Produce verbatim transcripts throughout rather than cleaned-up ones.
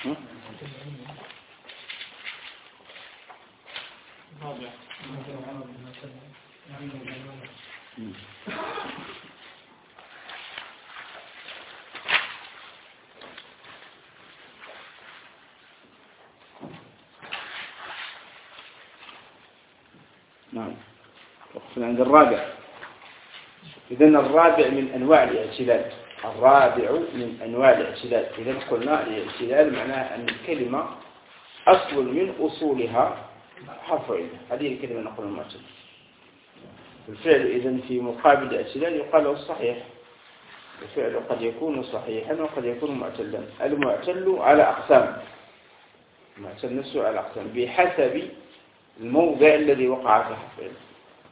نعم. عند الرابع. إذن الرابع من أنواع الاعتلال. الرابع من أنواع الاعتلال. إذا قلنا الاعتلال معناه أن الكلمة أصل من أصولها حرف علة. هذه الكلمة نقول المعتل. الفعل إذن في مقابل الاعتلال يقال له الصحيح. الفعل قد يكون صحيحا وقد يكون معتلا. المعتل على أقسام. المعتل نفسه على أقسام بحسب الموضع الذي وقع فيه حرف علة.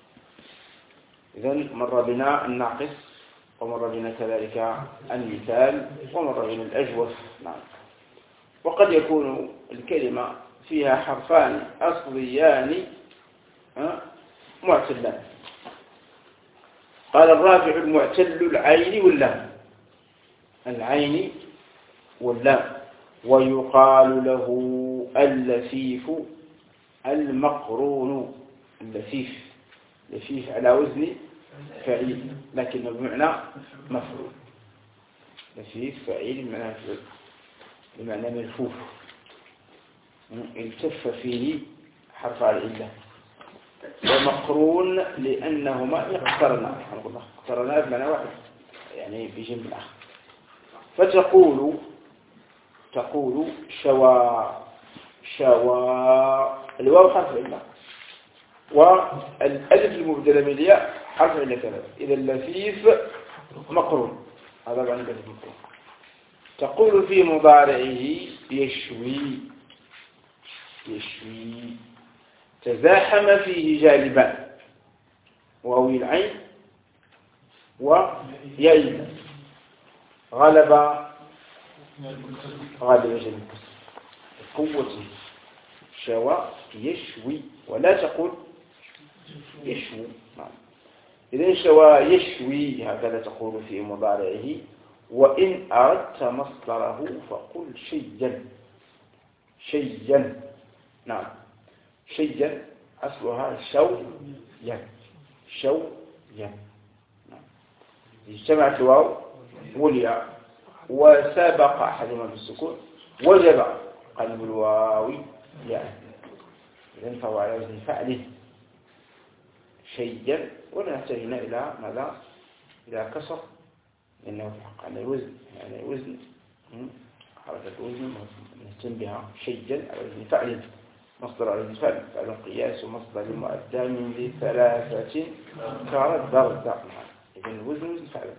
إذن مر بنا الناقص ومر بنا كذلك المثال ومر بنا الأجوف. نعم. وقد يكون الكلمة فيها حرفان أصليان معتلان. قال الرابع المعتل العين واللام. العين واللام. ويقال له اللفيف المقرون. اللفيف لفيف على وزن فعيل لكنه بمعنى مفعول. لفيف فعيل بمعنى مفعول بمعنى ملفوف التف فيه حرف العلة. ومقرون لأنهما اقترنا اقترنا بمعنى واحد يعني بجنب الآخر. فتقول تقول شوى شوى الواو حرف علة والألف المبدلة من الياء حرف علة كذلك. إذا اللفيف مقرون هذا معنى اللفيف مقرون. تقول في مضارعه يشوي يشوي تزاحم فيه جانبان واو العين وياء غلب غالب جانب قوة شوى يشوي ولا تقول يشوي. إذن شوى يشوي هكذا تقول في مضارعه. وإن أردت مصدره فقل شيئا شيئا. نعم شيئا أصلها شويا شويا. نعم. اجتمعت الواو والياء وسابق أحدهما بالسكون وجب قلب الواو ياء. إذن فهو على وزن فعله شيئا ولا نحتاج إلى ماذا إلى كسر لأنه في حق على الوزن يعني وزن حركة الوزن نهتم بها شيئا على وزن فعل. مصدر على وزن فعل فعل قياس ومصدر المؤدى من لثلاثة كانت ضرب. إذن الوزن وزن فعل.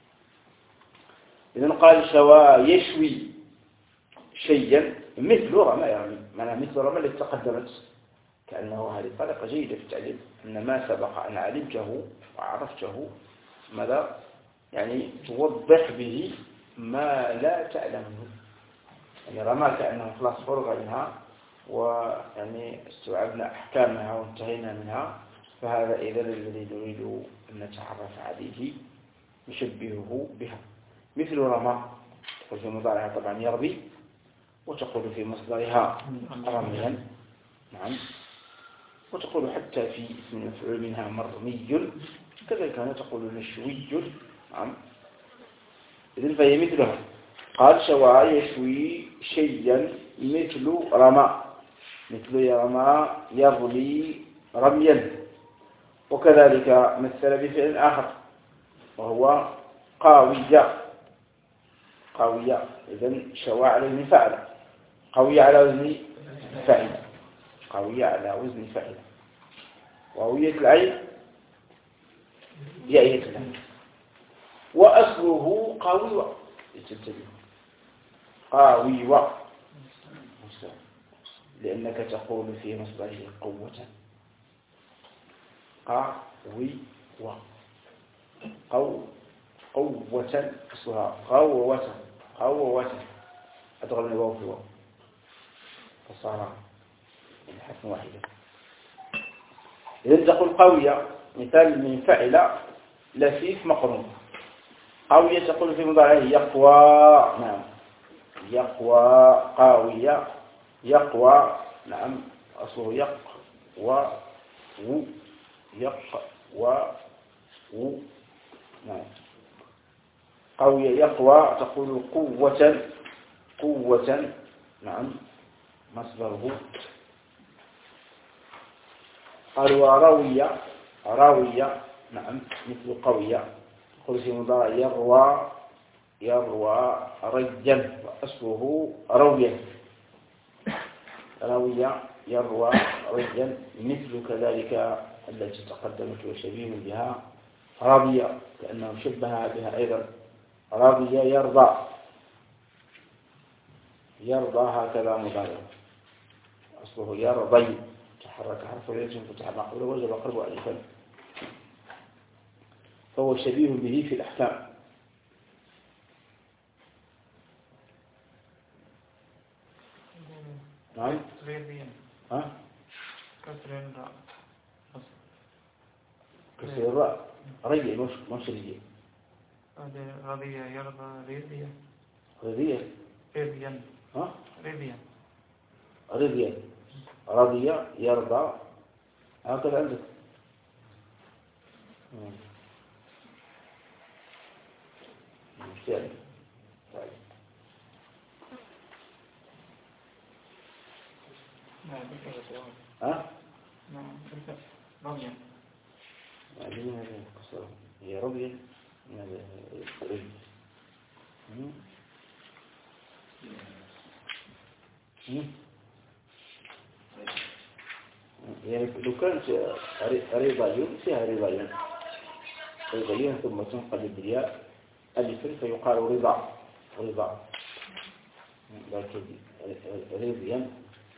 إذن قال شوى يشوي شيئا مثل رمى يعني معنى مثل رمى التي تقدمت كأنه هذه طريقة جيدة في التعليم أن ما سبق أن علمته وعرفته ماذا يعني توضح به ما لا تعلمه. يعني رمى كأنه خلاص فرغ منها ويعني استوعبنا أحكامها وانتهينا منها. فهذا إذا الذي نريد أن نتعرف عليه نشبهه بها. مثل رمى تقول في مضارعها طبعا يرمي وتقول في مصدرها رميا. نعم. وتقول حتى في اسم المفعول منها مرمي كذلك تقول نشوي. نعم. إذن فهي مثلها. قال شوى يشوي شيئا مثل رمى مثل يرمى يرمي رميا. وكذلك مثل بفعل آخر وهو قاوية قاوية. إذن شوى على وزن فعل قاوية على وزن فعل قاوية على وزن فعل. وهوية العين يأية العين وأصله قاوية قاوية لأنك تقول في مصدره قوة قاوية قو قوة أصلها قوة قوة أدغل من الواو في الواو فصار الحرف واحدة. إذن تقول قوية مثال من فعل لفيف مقرون. قوية تقول في مضارعه يقوى. نعم يقوى قاوية يقوى نعم أصله يقوى و يقوى و نعم قوية يقوى تقول قوة قوة نعم مصدره. قال وراوية راوية نعم مثل قوية تقول في مضارع يروى يروى رجا وأصله رويا راوية يروى رجا مثل كذلك التي تقدمت وشبيه بها راضية لأنه شبه بها أيضا راضية يرضى يرضى هكذا مضارع أصله يرضي تحرك حرف العلة فتح معقوله وجب قلبه ألفا فهو شبيه به في الأحكام. نعم ها كسر الراء كسر الراء ريء مش مش ريء هذا رضية يرضى رضية رضية رضيا ها رضيا رضية رضية يرضى هكذا عندك. مشتاق ها نعم رضيا بعدين هذا قصة هي رضية هذا رضي يعني لو كانت رضايون فيها رضايون رضايون ثم تنقلب الياء ألفا فيقال رضا رضا لكن رضيا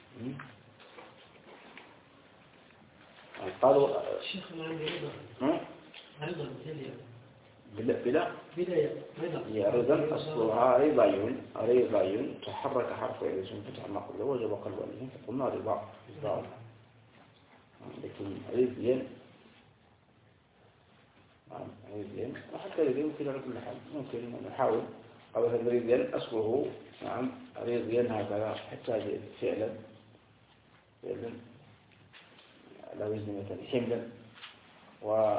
قالوا شيخنا عندي رضا رضا بلا بلا بلا هي رضا أصلها رضايون رضايون تحرك حرف الاسم فتح ما قبله وجب قلب الاسم فقلنا رضا رضا لكن رضيا رضيا وحتى رضيا ممكن على كل حال ممكن نحاول أو هذا رضيا أصله نعم رضيا هكذا حتى فعلا فعلا على وزن مثلا حملا و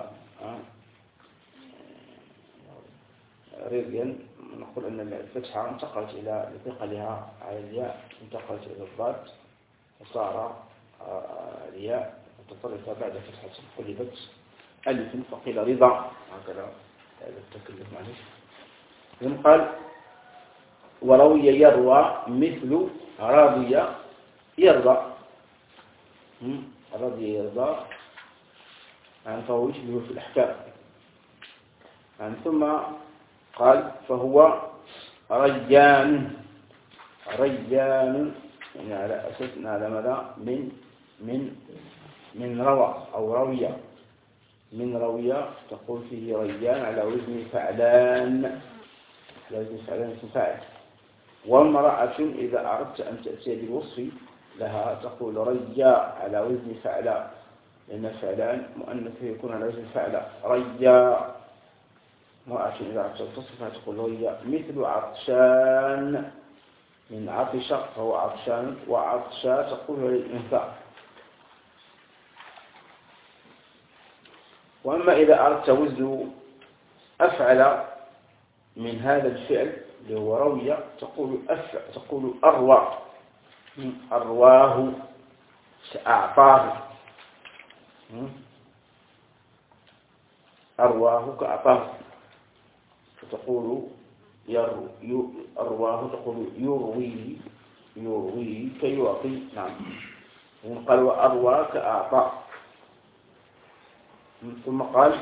رضيا نقول أن الفتحة انتقلت إلى لثقلها على الياء انتقلت إلى الضاد وصار الياء وتصرف بعد فتحة قلبت ألف فقيل رضا هكذا هذا التكلف معلش. ينقل وروي يروى مثل راضي يرضى راضي يرضى يعني فهو يشبه في الأحكام يعني. ثم قال فهو ريان ريان يعني على أساس على ماذا من من من روى أو روية من روية تقول فيه ريان على وزن فعلان على وزن فعلان اسم فاعل. وامرأة إذا أردت أن تأتي بالوصف لها تقول ريا على وزن فعلا لأن فعلان مؤنث يكون على وزن فعلا ريا. امرأة إذا أردت أن تصفها تقول ريا. مثل عطشان من عطش فهو عطشان وعطشا تقول للإنثى. وأما إذا أردت وزن أفعل من هذا الفعل اللي هو روية تقول أفعل تقول أروى أرواه أعطاه أرواه كأعطاه فتقول يرو أرواه تقول يروي يروي كيعطي نعم. قال وأروى كأعطى. ثم قال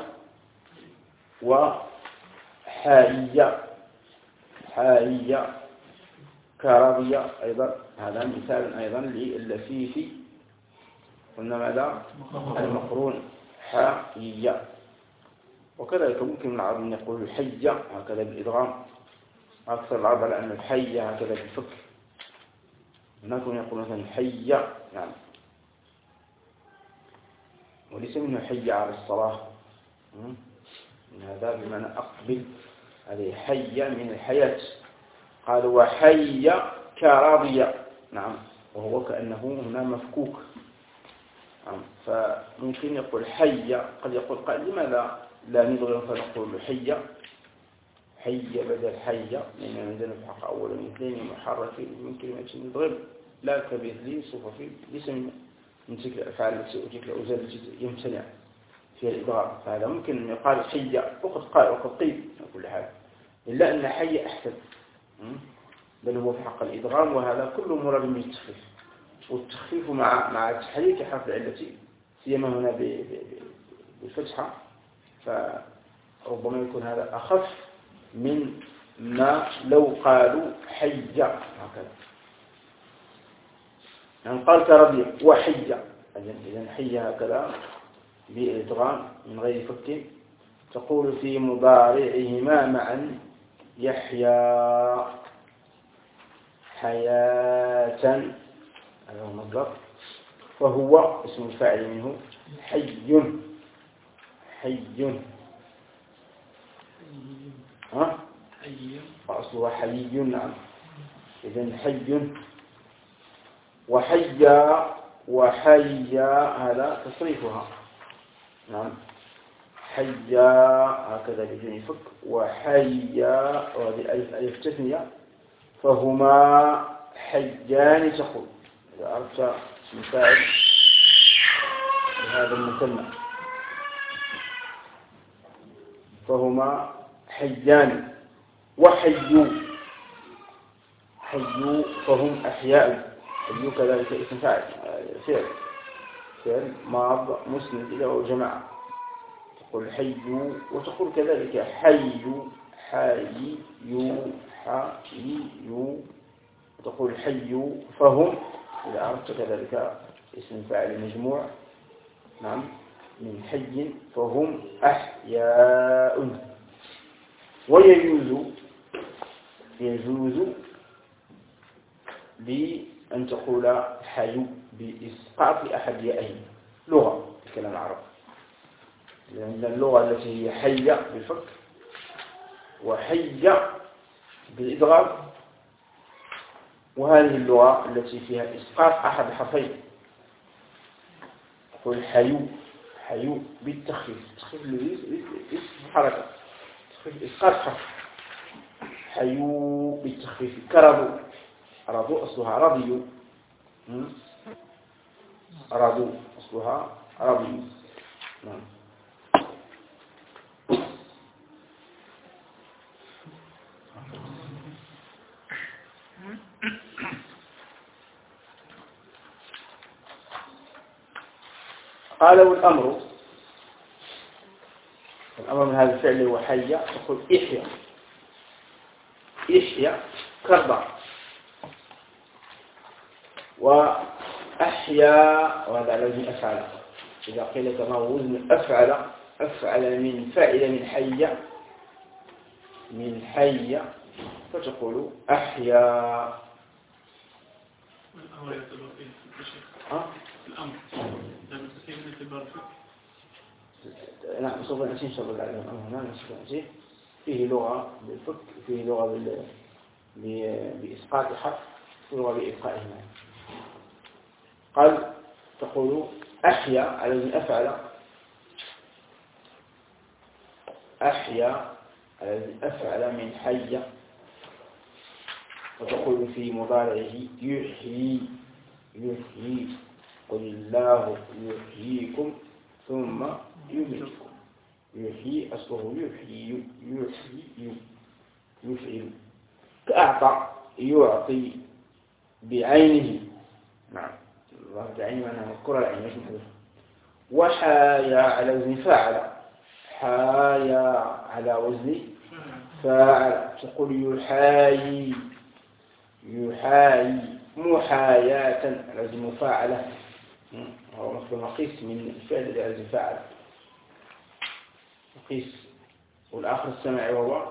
وحالية حالية كراضية أيضا هذا مثال أيضا للفيف قلنا ماذا المقرون حالية. وكذلك ممكن من العرب أن يقول الحية هكذا بالإدغام أكثر العرب على أن الحية هكذا بالفك. هناك من يقول مثلا الحية نعم وليس منه حي على الصلاة من هذا بمعنى أقبل هذه حية من الحياة قال وحي كراضي. نعم، وهو كأنه هنا مفكوك. نعم، فممكن يقول حي، قد يقول قال لماذا لا ندغم فنقول حي حي بدل حي، لأن عندنا في الحق أولا اثنين محركين من كلمة ندغم لا كمثل صفة ليس من تلك الأفعال التي وتلك الأوزان التي يمتنع فيها الإدغام، فهذا ممكن أن يقال حي، وقد قال وقد قيل على كل حال، إلا أن حي أحسن، بل هو في حق الإدغام، وهذا كله مراد بالتخفيف، والتخفيف مع مع تحريك حرف العلة سيما هنا بالفتحة، فربما يكون هذا أخف من ما لو قالوا حي هكذا. يعني قال كرضي وحي، إذن حي هكذا بإدغام من غير فك. تقول في مضارعهما معا يحيى حياة، هذا هو مصدر، فهو اسم الفاعل منه حي حي ها حي وأصلها حي. نعم، إذن حي وحيا وحيا هذا تصريفها. نعم، حيا هكذا بدون فك، وحيا وهذه الألف ألف تثنية، فهما حيان تقول إذا أردت اسم فاعل لهذا المثنى، فهما حيان وحيوا حيوا فهم أحياء. حيوا كذلك اسم فاعل فعل فعل ماض مسند إلى جماعة، تقول حيوا، وتقول كذلك حيوا حيوا حيوا، وتقول حيوا فهم إذا أردت كذلك اسم فاعل مجموع. نعم، من حي فهم أحياء. ويجوز يجوز بأن تقول حي بإسقاط أحد يائه، لغة الكلام العربي، لأن اللغة التي هي حي بالفك وحي بالإدغام، وهذه اللغة التي فيها إسقاط أحد حرفين، تقول حيو حيو بالتخفيف، تخفيف الحركة، تخفيف إسقاط حرف، حيو بالتخفيف. كرضوا، رضوا أصلها رضي، رضوا أصلها رضي. نعم. قالوا الأمر الأمر من هذا الفعل هو حي، تقول إحيا إحيا كرضا، وأحيا وهذا على وزن أفعل. إذا قيل كما هو وزن أفعل، أفعل من فاعل من حي من حي، فتقول أحيا. الأمر يعتبر إيه؟ ها؟ الأمر لما تسيب الاعتبار نعم، سوف نأتي إن شاء الله عليهم أمر هنا، سوف نأتي فيه لغة بالفك، فيه لغة بال... بإسقاط حرف، فيه لغة بإبقائه. قال تقول أحيا على وزن أفعل، أحيا على وزن أفعل من حي، وتقول في مضارعه يحيي يحيي، قل الله يحييكم ثم يميتكم. يحيي أصله يحيي يحيي يفعل. كأعطى يعطي بعينه. نعم، الله بعينه أنا مذكر العين مش محذوف. وحايا على وزن فاعل، حايا على وزن فاعل، تقول يحايي يحايي محاياة على وزن مفاعلة، هو مثل مقيس من الفعل على وزن فاعل مقيس. والآخر السمع وهو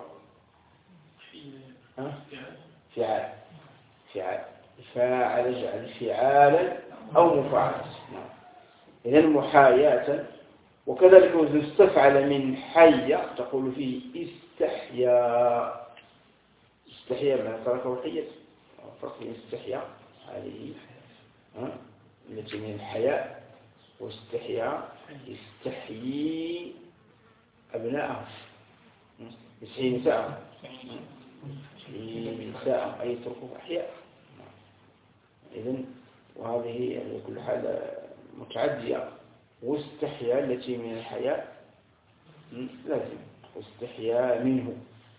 فعال فعال فاعل جعل فعالا أو مفاعلة. إذن محاياة. وكذلك وزن استفعل من حي، تقول فيه استحيا استحيا بمعنى تركه حية. فرق بين استحيا هذه التي من الحياء، واستحيا يستحيي أبناءه، يستحيي نساءه، يستحيي نساءه أي يتركه أحياء. إذن وهذه يعني كل حال متعدية. واستحيا التي من الحياء لازم واستحيا منه.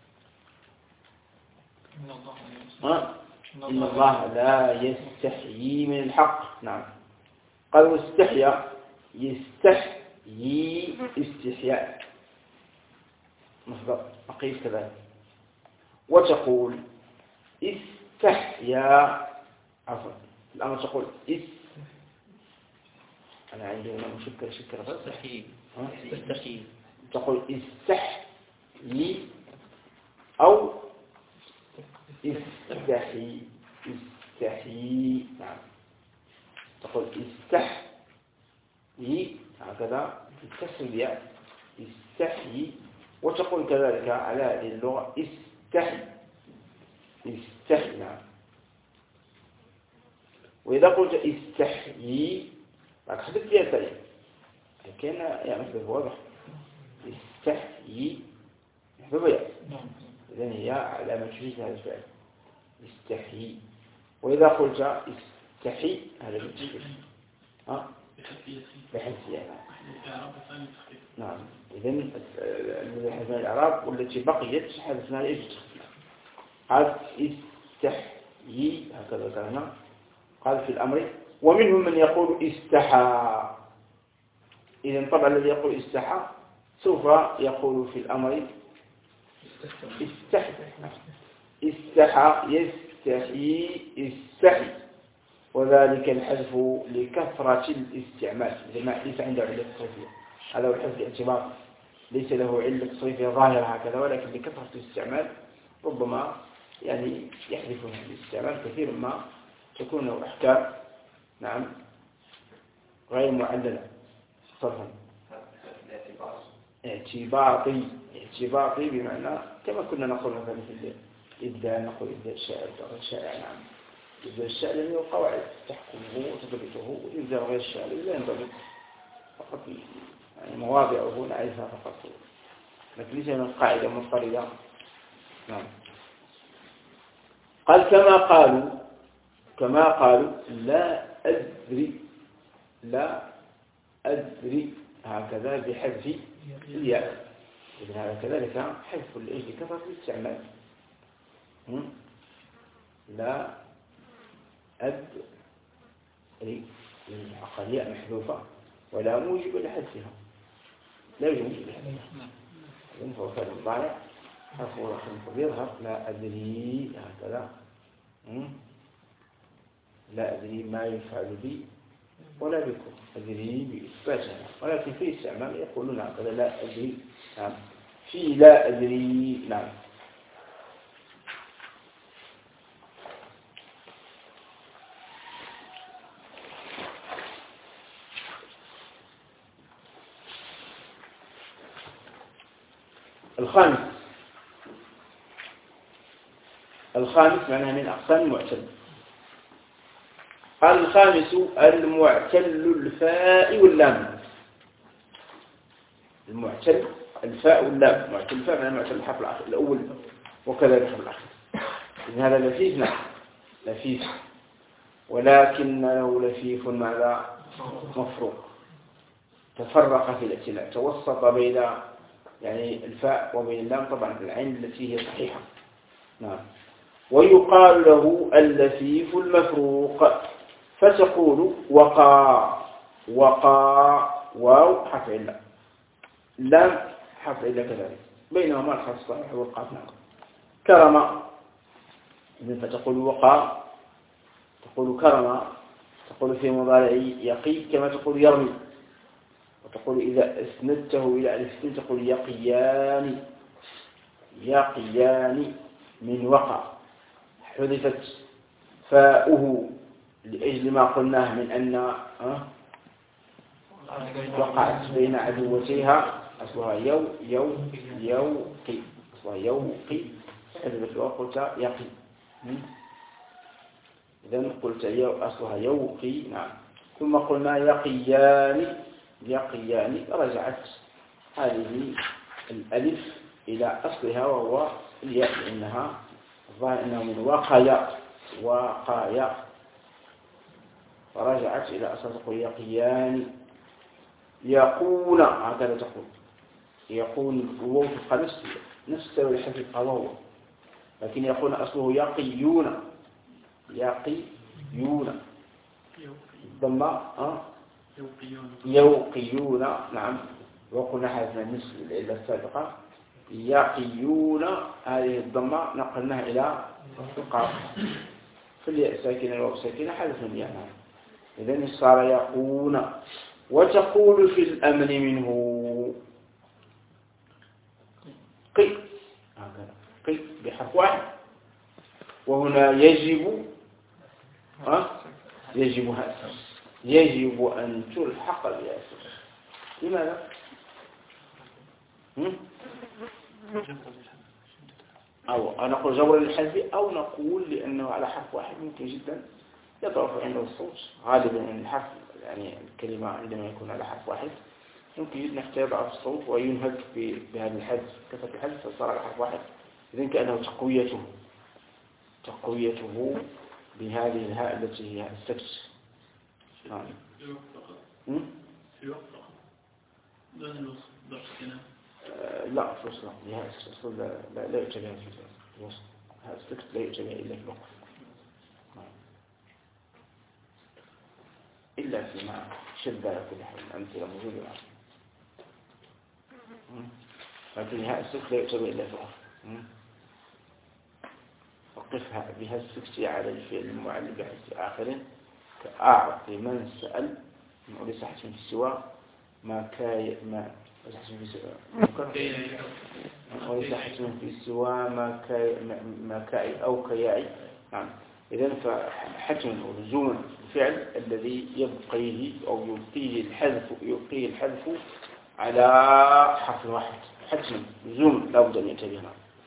ها إن الله لا يستحيي من الحق. نعم. قال واستحيا يستحيي استحياء مصدر أقيس كذلك. وتقول استحيا عفوا الآن تقول اس أنا عندي هنا مشكلة شكرة استحيي استحيي تقول استحيي أو استحي استحي. نعم. تقول استحي هكذا بكسر الياء استحي. وتقول كذلك على هذه اللغة استحي استحي. نعم. وإذا قلت استحيي راك حدث فيها التالي كان يعني مثل واضح استحيي محذوفة ياء إذن هي علامة تشويش هذا الفعل استحيي. وإذا قلت استحي هذا بالتشويش ها بحثية. نعم. إذن حذفنا الإعراب والتي بقيت حذفنا الإجت. قال استحيي هكذا كان. قال في الأمر ومنهم من يقول استحى. إذن طبعا الذي يقول استحى سوف يقول في الأمر استحى استحى يستحي استحي. وذلك الحذف لكثرة الاستعمال لما ليس عنده علة صرفية. هذا هو الحذف الاعتبار ليس له علة صرفية ظاهرة هكذا ولكن لكثرة الاستعمال ربما يعني يحذف الاستعمال كثير ما تكون له أحكام نعم غير معللة صرفا. اعتباطي اعتباطي بمعنى كما كنا نقول مثلا في الإبداع نقول إبداع الشاعر الشائع. نعم. إبداع الشاعر له قواعد تحكمه وتضبطه وإبداع غير الشاعر لا ينضبط فقط يعني مواضعه نعرفها فقط لكن ليس من قاعدة مضطردة. نعم. قال كما قالوا كما قالوا لا أدري لا أدري هكذا بحذف الياء. إذن هذا كذلك حذف الإيش كثرة الاستعمال. لا أدري الياء محذوفة ولا موجب لحذفها لا يوجد موجب لحذفها. إذن فهو كان الضارع حرف رقم يظهر لا أدري هكذا لا أدري ما يفعل بي ولا بكم أدري بإثباتها ولكن في استعمال يقولون هكذا لا أدري. نعم. في لا أدري. نعم. الخامس الخامس معناها من أقسام المعتل. قال الخامس المعتل الفاء واللام. المعتل الفاء واللام. معتل الفاء معناها معتل الحرف الأول وكذلك الحرف الأخير. إن هذا لفيف. نعم لفيف ولكن له لفيف ماذا مفروق تفرق في الائتلاف توسط بين يعني الفاء وبين اللام طبعا العين التي هي صحيحة. نعم. ويقال له اللفيف المفروق فتقول وقع وقع واو حرف علة لام حرف علة كذلك بينهما الحرف الصحيح والقاف. نعم. كرم إذن فتقول وقع تقول كرم تقول في مضارع يقي كما تقول يرمي. وتقول إذا أسندته إلى ألف تقول يقيان يقيان من وقع حذفت فاؤه لأجل ما قلناه من أن وقعت بين عدوتيها أصلها يو يو يوقي أصلها يوقي حذفت الواو قلت يقي. إذن قلت أصلها يوقي. نعم. ثم قلنا يقيان يقيان رجعت هذه الألف إلى أصلها وهو الياء لأنها ظاهر أنه من وقايا وقايا فرجعت إلى أصل تقول يقيان. يقول هكذا تقول يقول الواو تبقى نفس نفس الحرف الواو لكن يقول أصله يقيون يقيون ضم أه يوقيون. نعم. وقلنا حذفنا النصف إلى السابقة يقيون هذه الضمة نقلناها إلى القاف في الياء ساكنة والواو ساكنة حذفنا الياء. إذن صار يقون. وتقول في الأمن منه قي هكذا قي بحرف واحد. وهنا يجب أه؟ يجب هذا يجب أن تلحق بالياسر. لماذا؟ أو نقول جبر للحذف أو نقول لأنه على حرف واحد ممكن جدا يضعف عنده الصوت. غالبا من الحرف يعني الكلمة عندما يكون على حرف واحد ممكن جدا حتى يضعف الصوت وينهك بهذا الحذف كثرة الحذف فصار على حرف واحد. إذن كأنه تقويته تقويته بهذه الهاء التي هي السكت. نعم. لا في الوصل لا لا لا يؤتى بها في الوصل. هذا السكت لا يؤتى بها إلا في الوقف إلا فيما شد على كل حال الأمثلة موجودة معه. لكن هذا السكت لا يؤتى بها إلا في الوقف. وقفها بها السكت على الفعل المعلم بحث آخر كأعط من سأل وليس حسن في السوى ما كاي ما وليس حسن في السوى وليس حسن في السوى ما كاي ما كاي أو كياي. نعم. إذن فحتم ولزوم الفعل الذي يبقيه أو يبقيه الحذف يبقيه الحذف على حرف واحد حتم لزوم لا بد أن ينتبه.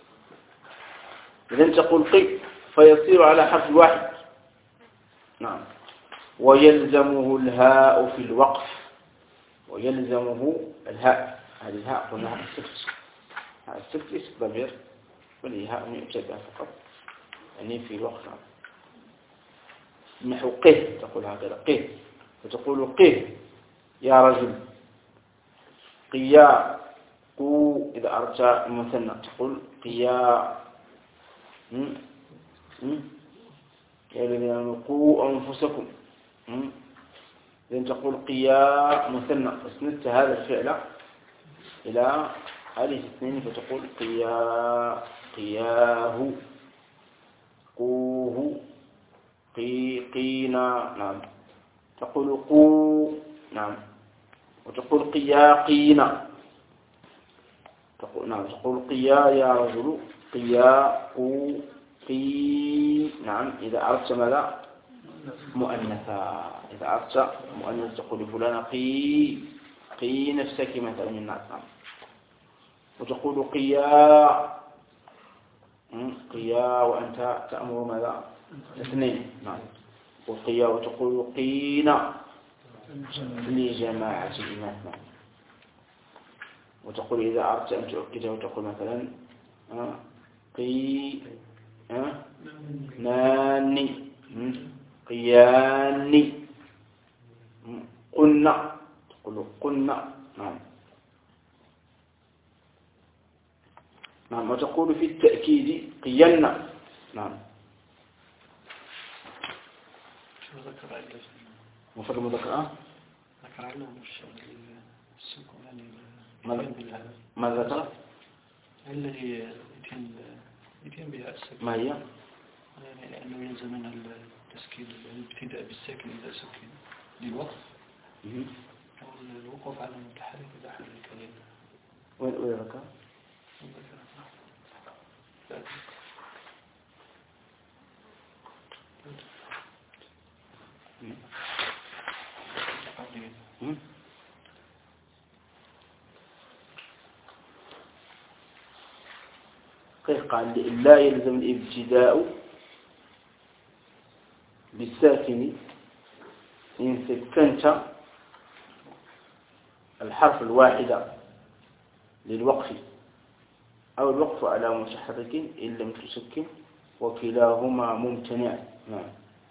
إذن تقول قي فيصير على حرف واحد. نعم. ويلزمه الهاء في الوقف ويلزمه الهاء. هذه الهاء قلنا السكت. هذا السكت ليس ضمير بل هاء يؤتى فقط يعني في الوقف. نحو قه تقول هكذا قه فتقول قه يا رجل قيا قو. إذا أردت المثنى تقول قيا يا الذين آمنوا قوا أنفسكم. إذن تقول قيا مثنى اسندت هذا الفعل إلى هذه الاثنين فتقول قيا قياه قوه قي قينا. نعم. تقول قو. نعم. وتقول قيا قينا. تقول نعم تقول قيا يا رجل قيا قو قي. نعم. إذا أردت ماذا مؤنثا إذا أردت مؤنث تقول فلان قي قي نفسك مثلا من الناس. نعم. وتقول قيا قيا وأنت تأمر ماذا اثنين. نعم. وقيا وتقول قينا لجماعة الإناث. نعم. وتقول إذا أردت أن تؤكده وتقول مثلا قي ناني قياني قلنا تقول قلنا. نعم. نعم. وتقول في التأكيد قينا. نعم. مفرد مذكر ذكر عنه السكون يعني ماذا ذكر الذي يتم يتم بها السكون ما هي يعني لأنه يلزم من التسكين الابتداء بالساكن إذا سكن للوقف أو الوقوف على المتحرك إذا حل الكلمة. وين وين ذكر قال لا يلزم الابتداء بالساكن إن سكنت الحرف الواحد للوقف أو الوقف على متحرك إن لم تسكن وكلاهما ممتنع. نعم.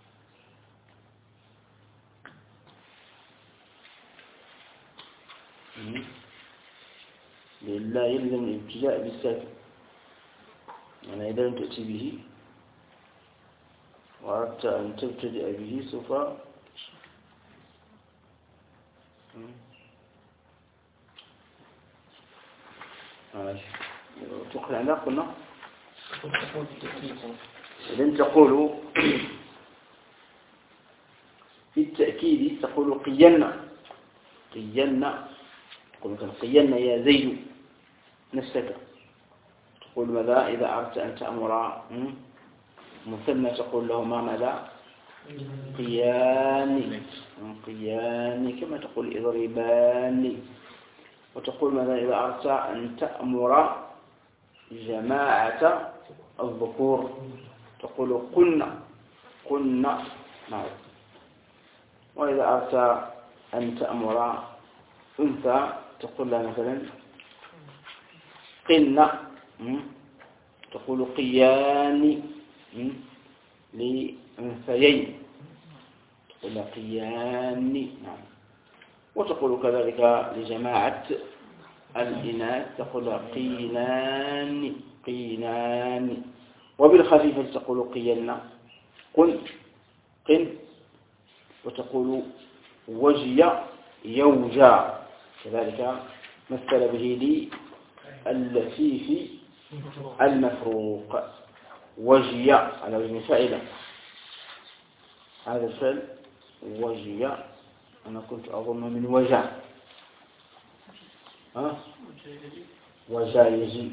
لا يلزم الابتداء بالساكن، يعني إذا لم تأتي به وأردت أن تبتدئ به سوف تقرأ لا قلنا إذن تقول في التأكيد تقول قيلنا قيلنا تقول مثلا قيلنا يا زيد نفسك. تقول ماذا إذا أردت أن تأمر مثنى تقول له ما ماذا قياني قياني كما تقول اضرباني. وتقول ماذا إذا أردت أن تأمر جماعة الذكور تقول قلنا قلنا. نعم. وإذا أردت أن تأمر أنثى تقول لها مثلا قلنا تقول قياني لأنثيين تقول لها قياني. نعم. وتقول كذلك لجماعة الإناث تقول قينان قينان. وبالخفيفة تقول قيلنا قل قن. وتقول وجي يوجى كذلك مثل به لي اللفيف المفروق وجي على وزن فاعل. هذا الفعل وجي أنا كنت أظن من وجع ها وجا يجي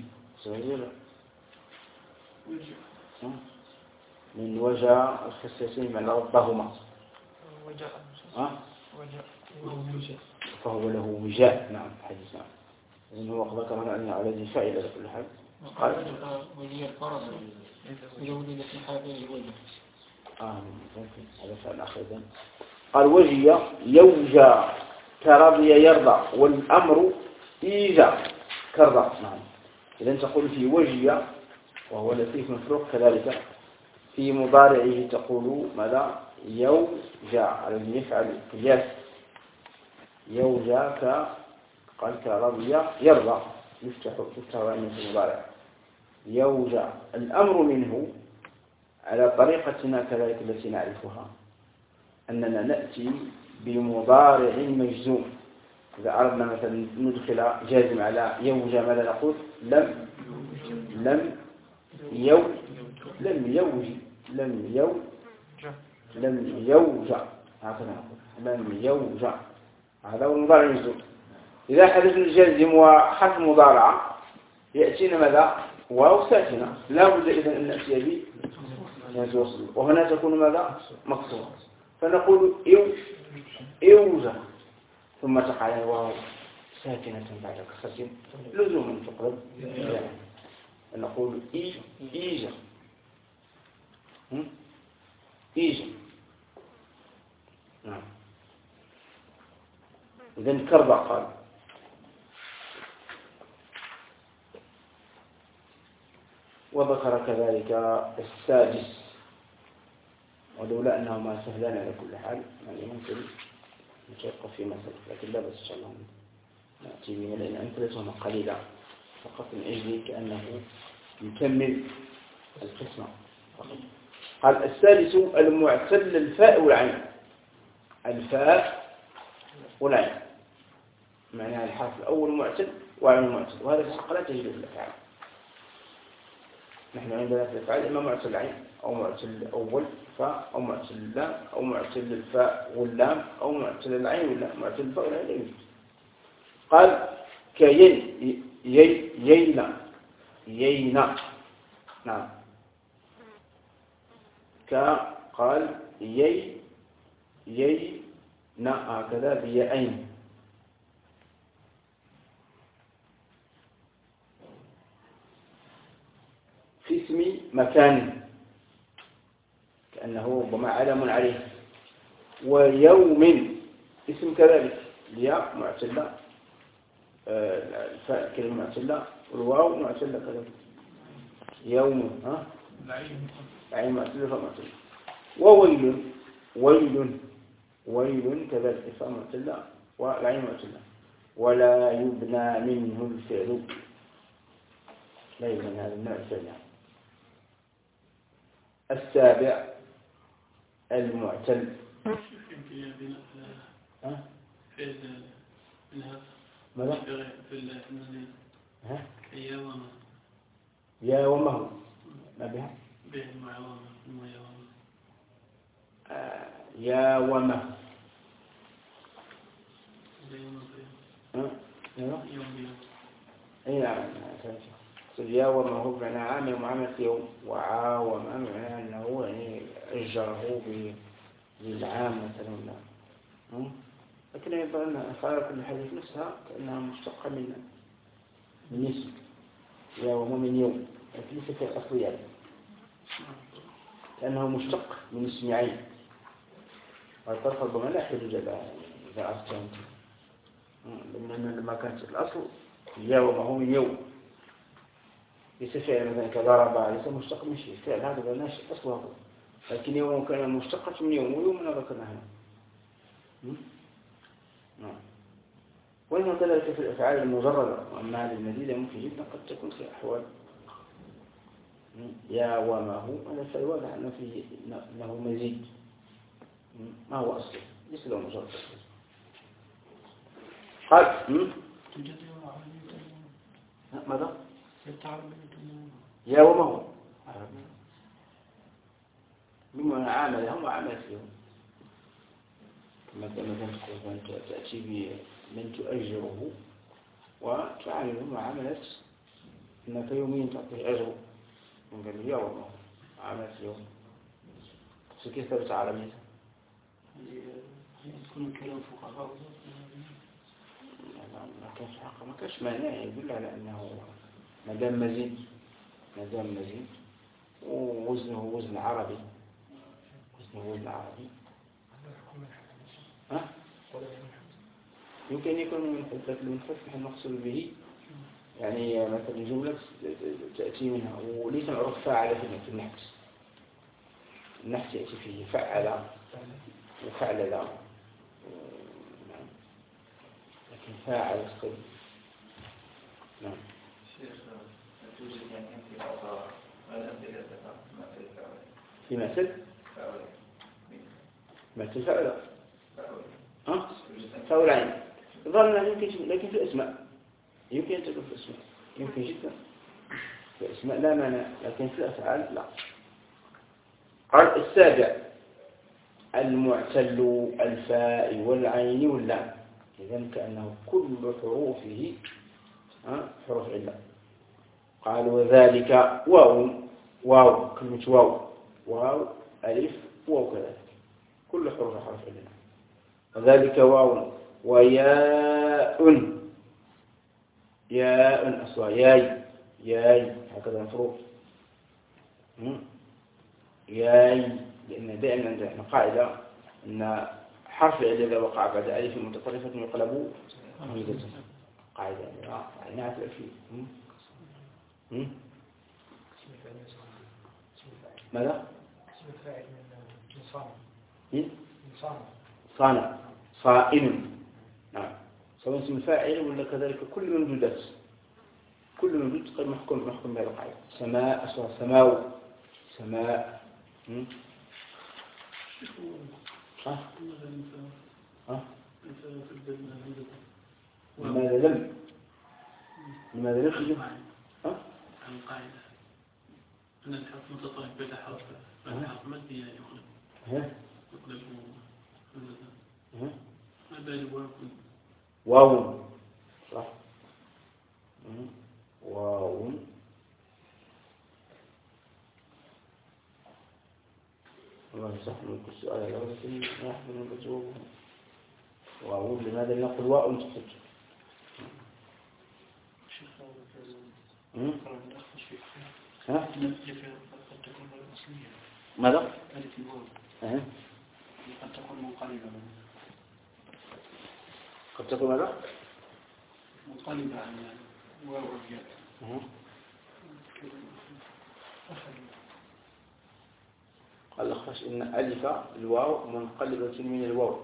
من وجا الخساسين من ربهما ها فهو له وجاء. نعم حديث. نعم. إذن هو ذكر أن على ذي فائدة لكل حال. قال وهي الفرس يولد في حاله وجه. آه ممكن هذا فعل أخير. قال وجي يوجى كرضي يرضى والأمر إيجا كرضى. نعم. إذن تقول في وجي وهو لطيف مفروق كذلك في مضارعه تقول ماذا يوجى على الذي يفعل قياس يوجى ك قال كرضي يرضى يفتح يفتح عين في المضارع يوجى. الأمر منه على طريقتنا كذلك التي نعرفها أننا نأتي بمضارع مجزوم. إذا أردنا مثلا ندخل جازم على يوجى ماذا نقول لم لم يو لم يوجي لم يو لم يوجى هكذا نقول لم يوجى. هذا هو المضارع المجزوم. إذا حدث الجازم وحرف مضارعة يأتينا ماذا واو ساكنة لا بد إذن أن نأتي به وصل وهنا تكون ماذا مكسورة فنقول إو إوجا ثم تقع الواو ساكنة بعد كسرة لزوما تقلب نقول إي إيجا إيجا. نعم. إذن كربا قال وذكر كذلك السادس ولولا أنهما سهلان على كل حال يعني ممكن نتوقف في مسألة لكن لا بس إن شاء الله نأتي بها لأن أمثلتهما قليلة فقط من أجل كأنه يكمل القسمة. قال الثالث المعتل الفاء والعين. الفاء والعين معناها الحرف الأول معتل وعين معتل وهذا في الحق لا تجد في الأفعال. نحن عندنا في الأفعال إما معتل العين أو معتل الأول فاء أو معتل اللام أو معتل الفاء واللام أو معتل العين واللام معتل الفاء والعين لا يوجد. قال كين يي يينا يينا. نعم. ك قال يي يينا هكذا بيائين. في اسم مكان كأنه ربما علم عليه. ويوم اسم كذلك، الياء معتلة، الفاء كلمة معتلة، والواو معتلة كذلك. يوم ها العين معتلة فاء معتلة. وويل ويل ويل كذلك فاء معتلة والعين معتلة. ولا يبنى منه الفعل، لا يبنى هذا النوع الفعل. السابع المعتل. ها؟ في الهاء ماذا؟ في النون. ها؟ يا وما. يا وما هو ما بها؟ به مع وما وما يا وما. آه يا وما. ها؟ يوم يوم. أي نعم. يا وما هو بمعنى عامل معاملة يوم، وعاوم معنى أنه يعني أجره بالعام مثلا. لكن أيضا أفعال كل حديث نفسها كأنها مشتقة من من اسم يا وما من يوم، لكن ليس في الأصل يعني لأنه مشتق من اسم عين. والطرف الضمانية لا يحتاج إذا أردت لأن لما كانت الأصل يا وما هو من يوم، ليس فعل مثلا كضرب، ليس مشتق من شيء، فعل هذا ناشئ أصله، لكن يوم كان مشتقة من يوم، ويوم لا ذكرناها. نعم. وإنه كذلك في الأفعال المجردة، وأما هذه المزيدة ممكن جدا قد تكون في أحوال يا وما هو، هذا فالواضح أنه فيه أنه مزيد، ما هو أصله ليس له مجرد. قال ماذا؟ يا وما هو مما عاملهم وعمل فيهم، مثلا تأتي بمن تؤجره وتعامله معاملة إنك يومين تعطيه أجره، من قال يا وما هو عملت يوم. كيف ثبت عالمية؟ يكون كلام فقهاء ما كانش حق، ما كانش مانع يدل على أنه ما دام مزيد، ما دام مزيد ووزنه وزن عربي، وزنه وزن عربي. ها؟ يمكن يكون من فتح المقصود به يعني مثلا جملة تأتي منها وليس معروف فاعل في النحت، النحت يأتي فيه فعل وفعل لا، لكن فاعل يستوي. نعم. في مثل مثل فعل ها فعل عين ظلنا يمكن، لكن في الاسماء يمكن أن تكون في الاسماء، يمكن جدا في الاسماء لا مانع، لكن في الافعال لا. قال السابع المعتل الفاء والعين واللام، إذن كأنه كل حروفه حروف علة. قال وذلك واو، واو كلمة واو، واو ألف واو كذلك كل حروف حرف علة. وذلك واو وياء، ياء أصلا ياي ياي هكذا مفروض ياي، لأن دائما عندنا قاعدة أن حرف العلة إذا وقع بعد ألف متطرفة يقلب همزة، قاعدة يعني نعرف فيه. ماذا؟ صانع صائم. نعم، سواء اسم الفاعل ولا كذلك كل موجودات، كل موجود قد محكوم محكوم بهذا القاعدة. سماء أصلا سماو سماء. ها ها لماذا لم لماذا لم تجب ها القاعدة أن الحرف متطرف بين حرف بين حرف مادي يقلب ها يقلب ها هذا الواو واو صح واو. الله يصح من كل سؤال لكن ما يحضر من الجواب. واو لماذا نقول واو تحت ها؟ قد تكون أصلية. ماذا؟ ألف الواو. أه. قد تكون منقلبة. قد تكون ماذا؟ منقلبة عن واو والياء. أه. قال خش إن ألف الواو منقلبة من الواو،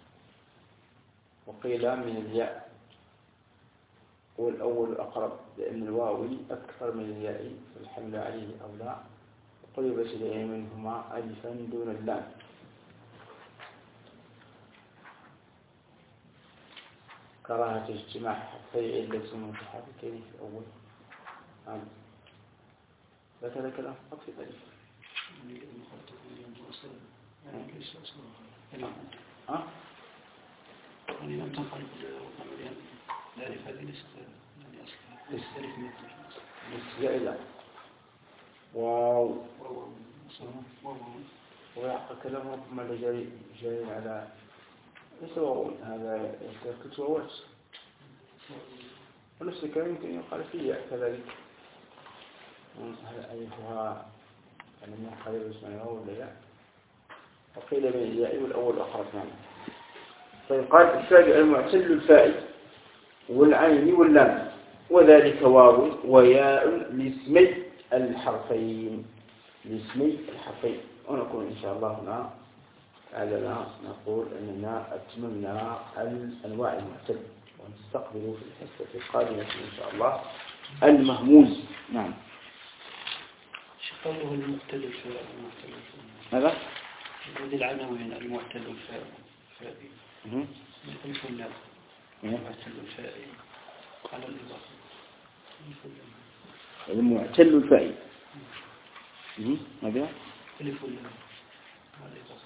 وقيل من الياء، والأول أقرب لأن الواو أكثر من الياء فالحمل عليه أولى، قلبت إليه منهما ألفا دون اللام. كراهة اجتماع حرفي علة متحركين في الأول. نعم. ذاك هذا كلام فقط في ذلك. ها؟ يعني لم تنقلب الألف هذه ليست يعني أصلها ليست ألف من الزائدة. واو. واو. ويعقل كلام ربما جاي جاي على ليس واو، هذا يتركت واوات. ونفس الكلام يمكن يقال فيه كذلك. هل ألفها يعني من قريب اسمها ولا لا؟ وقيل من الياء والأول أقرب معنا. طيب قال السابع المعتل الفاء والعين واللام، وذلك واو وياء لاسمي الحرفين، لاسمي الحرفين. ونكون إن شاء الله هنا على نقول أننا أتممنا الأنواع المعتل، ونستقبل في الحصة القادمة إن شاء الله المهموز. نعم. قوله المعتل الفاء. ماذا؟ هذه العناوين المعتل الفاء فائي ألف اللام المعتل الفائي على الإضافة المعتل الفائي ماذا؟ ألف اللام على الإضافة.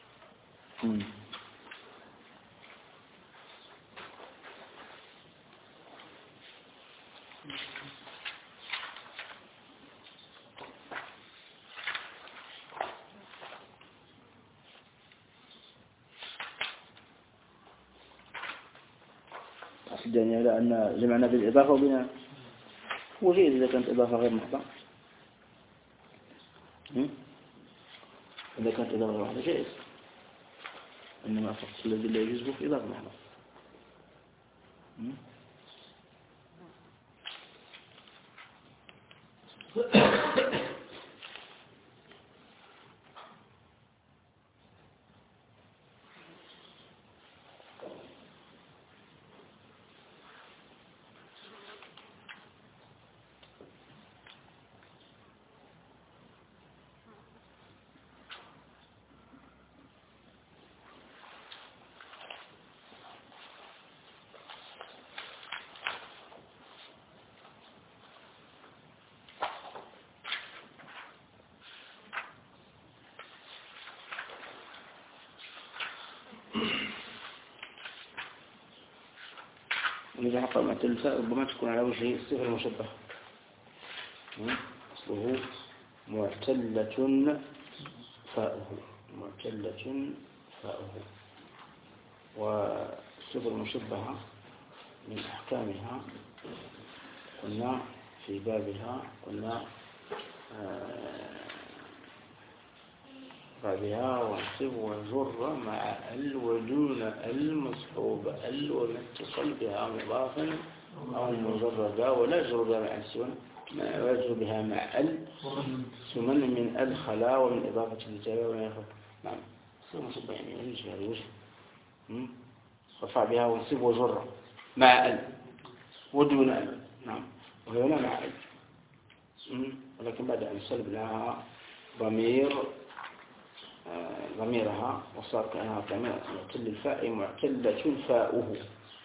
يعني على أن جمعنا بالإضافة وبنا هو جيد إذا كانت إضافة غير محضة. إذا كانت إضافة غير محضة جائز، إنما فقط الذي لا يجوز في إضافة محضة. إذا حقق معتل الفاء ربما تكون على وجه الصفة المشبهة. أصله معتلة فاؤه، معتلة فاؤه. والصفة المشبهة من أحكامها قلنا في بابها قلنا بابها وانصب وجر مع ال ودون ال مصحوب ال وما اتصل بها مضافا أو مجردا ولا يجر بها مع السون ويجر بها مع ال سمن من ال خلا ومن إضافة الجابة وما يخف. نعم صفة مشبهة يعني يجي هذا الوجه رفع بها وانصب وجر مع ال ودون ال. نعم وهنا مع ال، ولكن بعد أن سلب لها ضمير ضميرها وصار كأنها ضمير معتل الفاء معتلة فاؤه.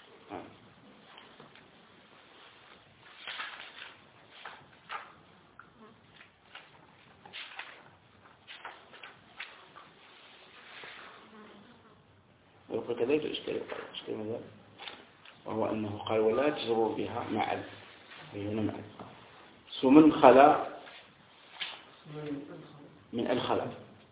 ويقول كذلك إشكال إشكال ماذا؟ وهو أنه قال ولا تجروا بها مع ال، هنا مع ال سمن خلا من الخلا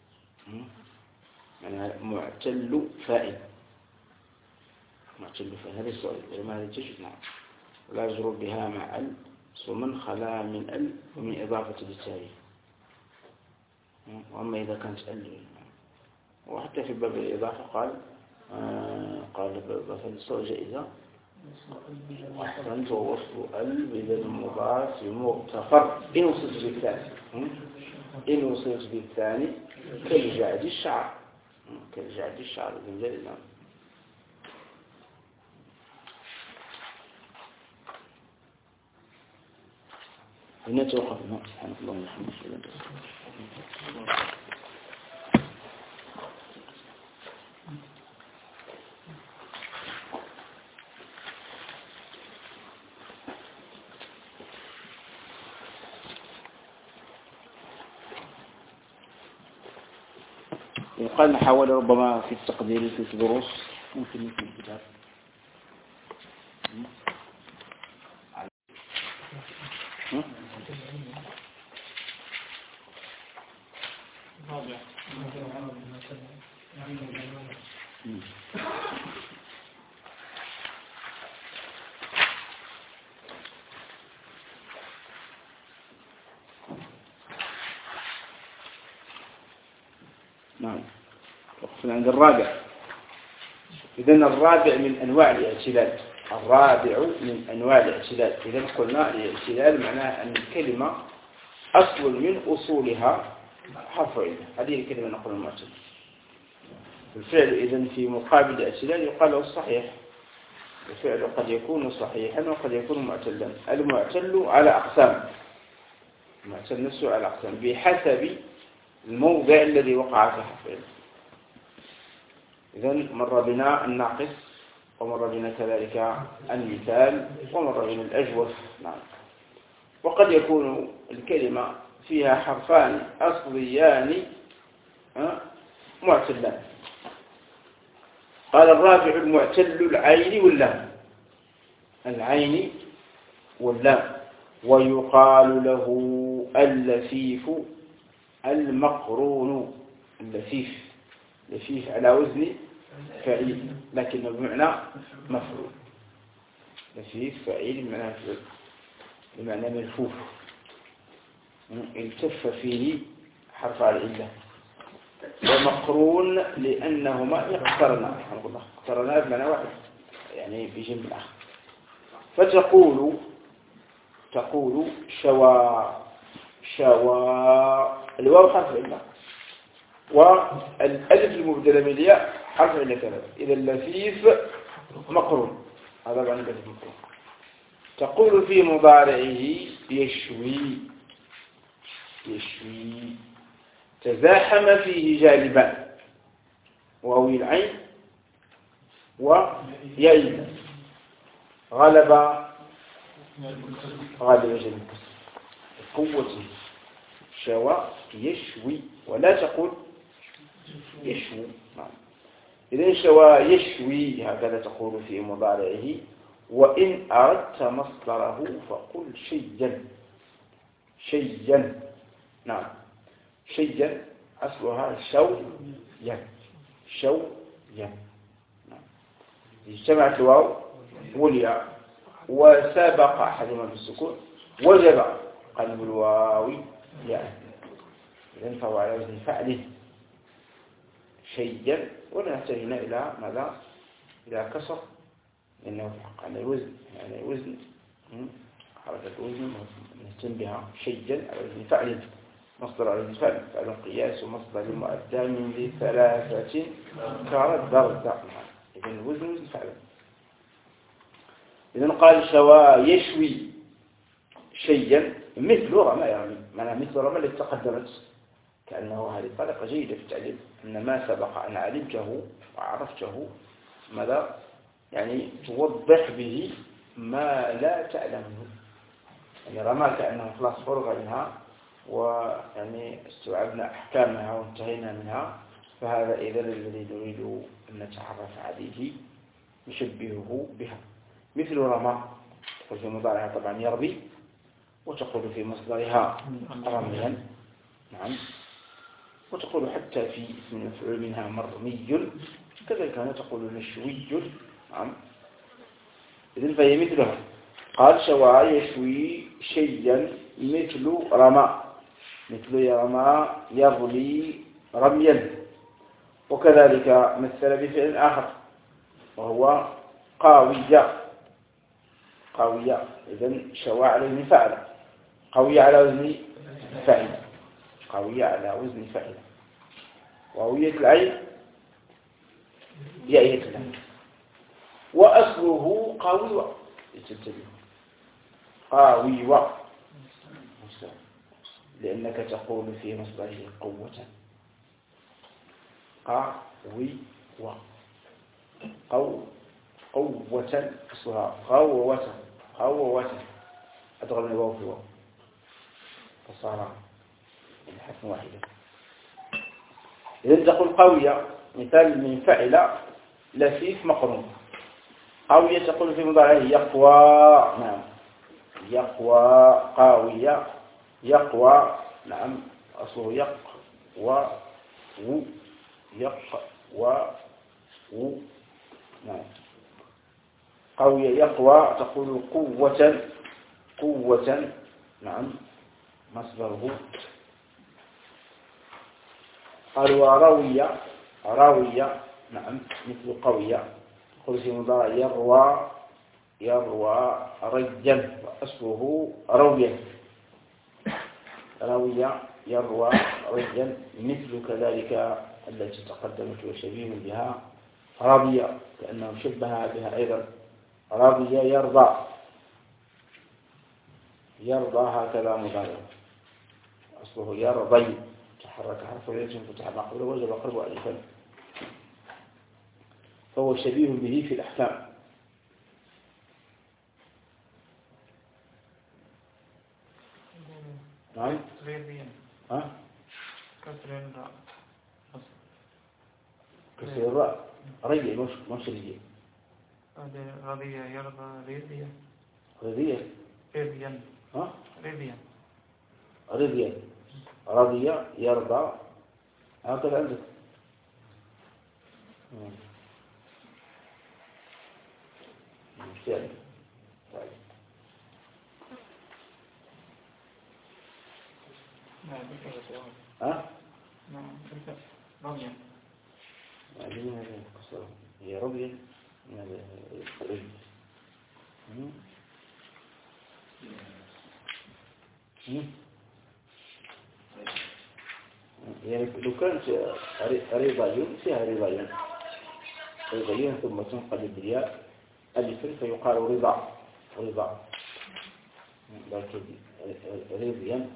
يعني معتل فائل، معتل فائل. هذا السؤال لما هذا تجد. نعم ولا يجر بها مع ال ومن خلا من ال ومن إضافة للتالي. وأما إذا كانت ال، وحتى في باب الإضافة قال آه قال فالصوت جائزة أحسنت ووصف ال بدل مضاف مغتفر إن وصلت بالثاني إن وصلت بالثاني كالجعد الشعر كالجعد الشعر بالجلد. نعم. هنا توقفنا. سبحانك اللهم وبحمدك. يقال نحاول ربما في التقدير في الدروس ممكن في الكتاب. نعم. وقفنا عند الرابع. إذن الرابع من أنواع الاعتلال. الرابع من أنواع الاعتلال. إذن قلنا الاعتلال معناه أن الكلمة أصل من أصولها حرف علة. هذه الكلمة نقول المعتل. الفعل إذن في مقابل الاعتلال يقال له الصحيح. الفعل قد يكون صحيحا وقد يكون معتلا. المعتل على أقسام. المعتل نفسه على أقسام بحسب الموضع الذي وقع فيه حرف علة. إذن مر بنا الناقص ومر بنا كذلك المثال ومر بنا الأجوف. نعم. وقد يكون الكلمة فيها حرفان أصليان معتلان. قال الرابع المعتل العين واللام. العين واللام. ويقال له اللفيف المقرون. اللفيف لفيف على وزن فعيل لكنه بمعنى مفعول. لفيف فعيل بمعنى مفعول بمعنى ملفوف. التف فيه حرف العلة. ومقرون لأنهما اقترنا. اقترنا بمعنى واحد يعني بجنب الآخر. فتقول تقول شوى شوى الواو حرف علة والألف المبدلة من الياء حرف علة كذلك. إذا اللفيف مقرون. هذا معنى اللفيف مقرون. تقول في مضارعه يشوي يشوي تزاحم فيه جانبان واو العين وياء غلب غالب جانب قوته. شوى يشوي ولا تقول يشوي. إذن شوى يشوي هكذا تقول في مضارعه. وإن أردت مصدره فقل شيئا شيئا. نعم. شيئا أصلها شويا شويا. نعم. اجتمعت الواو والياء وسابق أحدهما في السكون وجب قلب الواو ياء. إذن فهو على وزن فعله شيئا. ولا نحتاج هنا إلى ماذا؟ إلى كسر لأنه على الوزن يعني وزن حركة الوزن نهتم بها. شيئا على وزن فعل. مصدر على وزن فعل فعل قياس ومصدر مؤدى من لثلاثة كارت ضرب. إذن الوزن وزن فعل. إذن قال شوى يشوي شيئا مثل رمى يعني معنى مثل رمى التي تقدمت. كأنه هذه طريقة جيدة في التعليم أن ما سبق أن علمته وعرفته ماذا يعني توضح به ما لا تعلمه. يعني رمى كأنه خلاص فرغ منها ويعني استوعبنا أحكامها وانتهينا منها. فهذا إذا الذي نريد أن نتعرف عليه نشبهه بها. مثل رمى تقول في مضارعها طبعا يرمي وتقول في مصدرها رميا. نعم. وتقول حتى في اسم المفعول منها مرمي كذلك هنا تقول مشوي. نعم. إذن فهي مثلها. قال شوى يشوي شيئا مثل رمى، مثل يرمى يرمي رميا. وكذلك مثل بفعل آخر وهو قاوية، قاوية إذن شوى عليه فعل، قوية على وزن فعل، قوية على وزن فعل. وهوية العين يأية العين. وأصله قاوية، قاوية لأنك تقول في مصدره قوة، قاوي و قو قوة أصلها قوة، قوة أدغل من الواو في الواو فصار الحرف واحدة. إذا تقول قوية مثال من فعل لفيف مقرون. قوية تقول في مضارعه يقوى، نعم يقوى، قاوية يقوى، نعم أصله يق و و يق و و نعم. قوية يقوى تقول قوة، قوة نعم مصدره. قالوا راوية، راوية نعم مثل قوية تقول في مضارع يروى، يروى رجا وأصله رويا، راوية يروى رجا مثل كذلك التي تقدمت وشبيه بها راضية كأنه شبه بها أيضا. راضية يرضى، يرضى هكذا مضارع أصله يرضي، تحرك حرف العلة فتح ما قبله وجب قلبه ألفا، فهو شبيه به في الأحكام. نعم ها كسر الراء، كسر الراء ريا مش مش ريا. هذا رضية يرضى رضية، ريا رضيا ها رضيا رضيا رضيا يرضى هكذا عندك. طيب ها نعم رضيا هذه قصة هي رضيا هذا رضي. يعني لو كانت رضايون فيها رضايون، رضايون ثم تنقلب الياء ألفا فيقال رضا، رضا لكن رضيا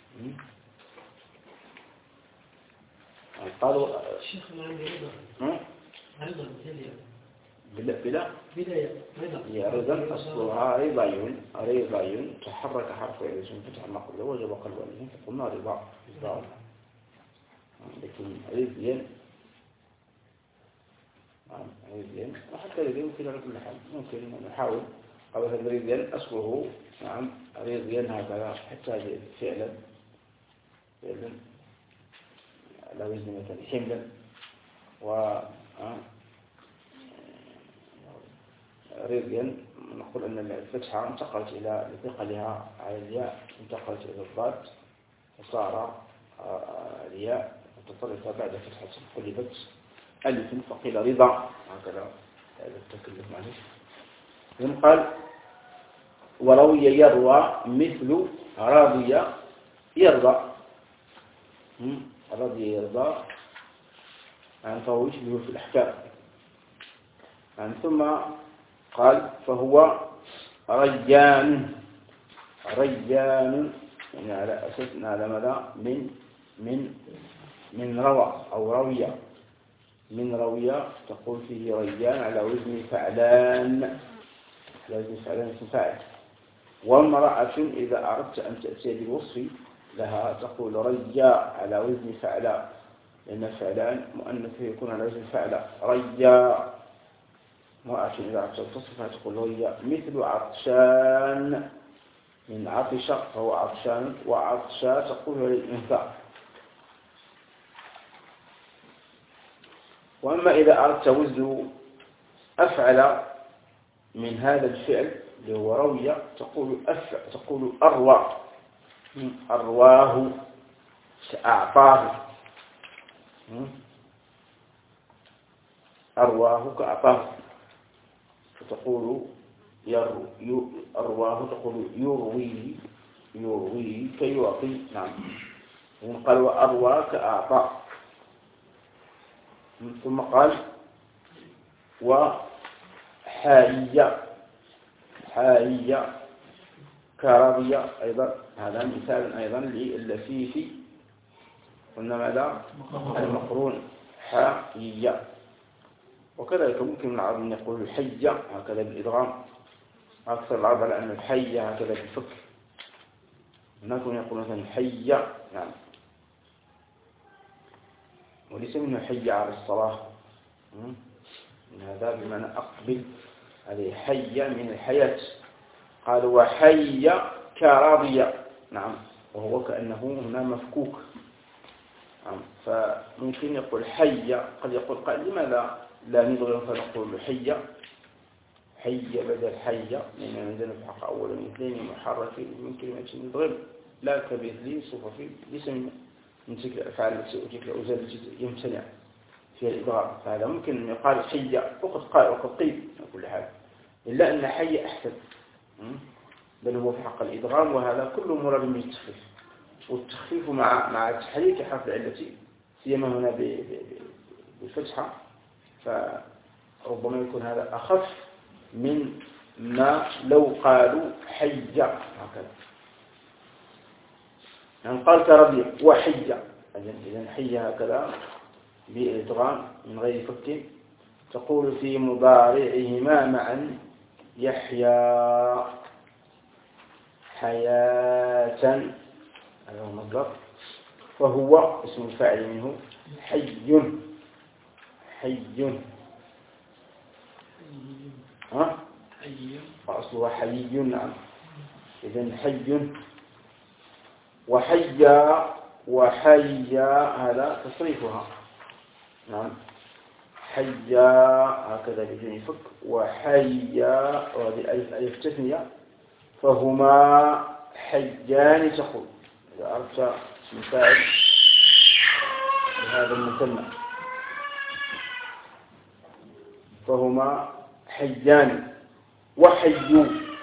قالوا الشيخ ما عندي رضا رضا بلا بلا بداية رضا هي رضا أصلها رضايون، رضايون تحرك حرف الاسم فتح ما قبله وجب قلبه عليه فقلنا رضا رضا. لكن رضيا رضيا وحتى رضيا ممكن على كل حال ممكن نحاول. قالوا هذا رضيا أصله نعم رضيا هكذا حتى هذه فعلا فعلا على وزن مثلا حملا و رضيا نقول أن الفتحة انتقلت إلى ثقلها على الياء، انتقلت إلى الضاد وصار الياء متصلة بعد فتحة قلبت ألف فقيل رضا هكذا هذا التكلف معلش. ثم قال وروي يروى مثل راضية يرضى، راضية يرضى يعني فهو يشبه في الأحكام. يعني ثم قال فهو ريان، ريان يعني على أساس على ماذا من من من روى أو روية، من روية تقول فيه ريان على وزن فعلان، على وزن فعلان اسم فاعل. وامرأة إذا أردت أن تأتي بالوصف لها تقول ريا على وزن فعلا، لأن فعلان مؤنث يكون على وزن فعلا ريا. امرأة إذا أردت أن تصفها تقول ريا. مثل عطشان من عطش فهو عطشان، وعطشا تقول للإنثى. وأما إذا أردت وزن أفعل من هذا الفعل اللي هو روية تقول أف تقول أروى أرواه كأعطاه أرواه كأعطاه فتقول يرو أرواه تقول يرويه يرويه كيعطي نعم قال وأروى كأعطى ثم قال وحالية حالية كرضية أيضا هذا مثال أيضا للفيف قلنا ماذا المقرون حالية. وكذلك ممكن العرب أن يقول الحية هكذا بالإدغام أكثر العرب على أن الحية هكذا بالفك هناك يقول مثلا حية نعم وليس منه حي على الصلاة من هذا بمعنى أقبل هذه حي من الحياة. قال وحي كراضية نعم وهو كأنه هنا مفكوك نعم فممكن يقول حي قد يقول قال لماذا لا ندغم فنقول حي حي بدل حي لأن عندنا في حق أولا مثلين محركين من كلمة ندغم لا كمثلين صففين ليس من تلك الأفعال التي وتلك الأوزان التي يمتنع فيها الإدغام. فهذا ممكن أن يقال حي وقد قال وقد قيل كل حال إلا أن حي أحسن بل هو في حق الإدغام وهذا كله مراد بالتخفيف والتخفيف مع مع تحريك حرف العلة سيما هنا بالفتحة فربما يكون هذا أخف من ما لو قالوا حي هكذا يعني قال كربيع وحي إذن حي هكذا بإدغام من غير فك تقول في مضارعهما معا يحيى حياة هذا هو مصدر فهو اسم الفاعل منه حي حي ها حي فأصلها حي نعم إذن حي وحيا وحيا هذا تصريفها نعم حيا هكذا بدون فك وحيا وهذه الألف ألف تثنية فهما حيان تقول إذا أردت اسم فاعل بهذا المثنى فهما حيان وحيو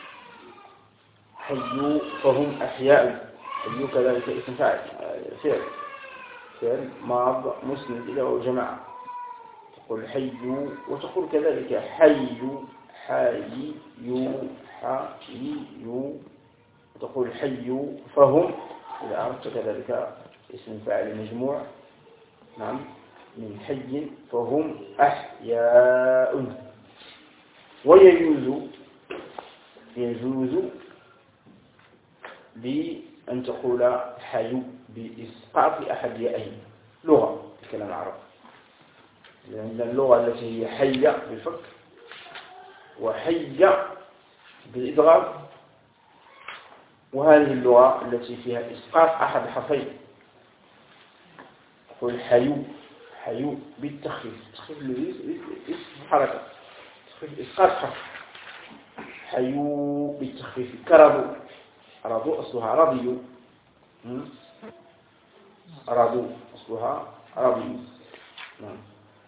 حيو فهم أحياء حيو كذلك اسم فاعل فعل فعل ماض مسند إلى جماعة تقول حيو وتقول كذلك حيو حيو حيو وتقول حيو فهم إذا أردت كذلك اسم فاعل مجموع نعم من حي فهم أحياء. ويجوز يجوز بأن تقول حي بإسقاط أحد يائين لغة الكلام العربي لأن اللغة التي هي حية بالفك وحية بالإدغام وهذه اللغة التي فيها إسقاط أحد حرفين تقول حيو حيو بالتخفيف تخفيف الحركة تخفيف إسقاط حرف حيو بالتخفيف كرضوا رضوا أصلها رضيوا رضوا أصلها رضيوا نعم.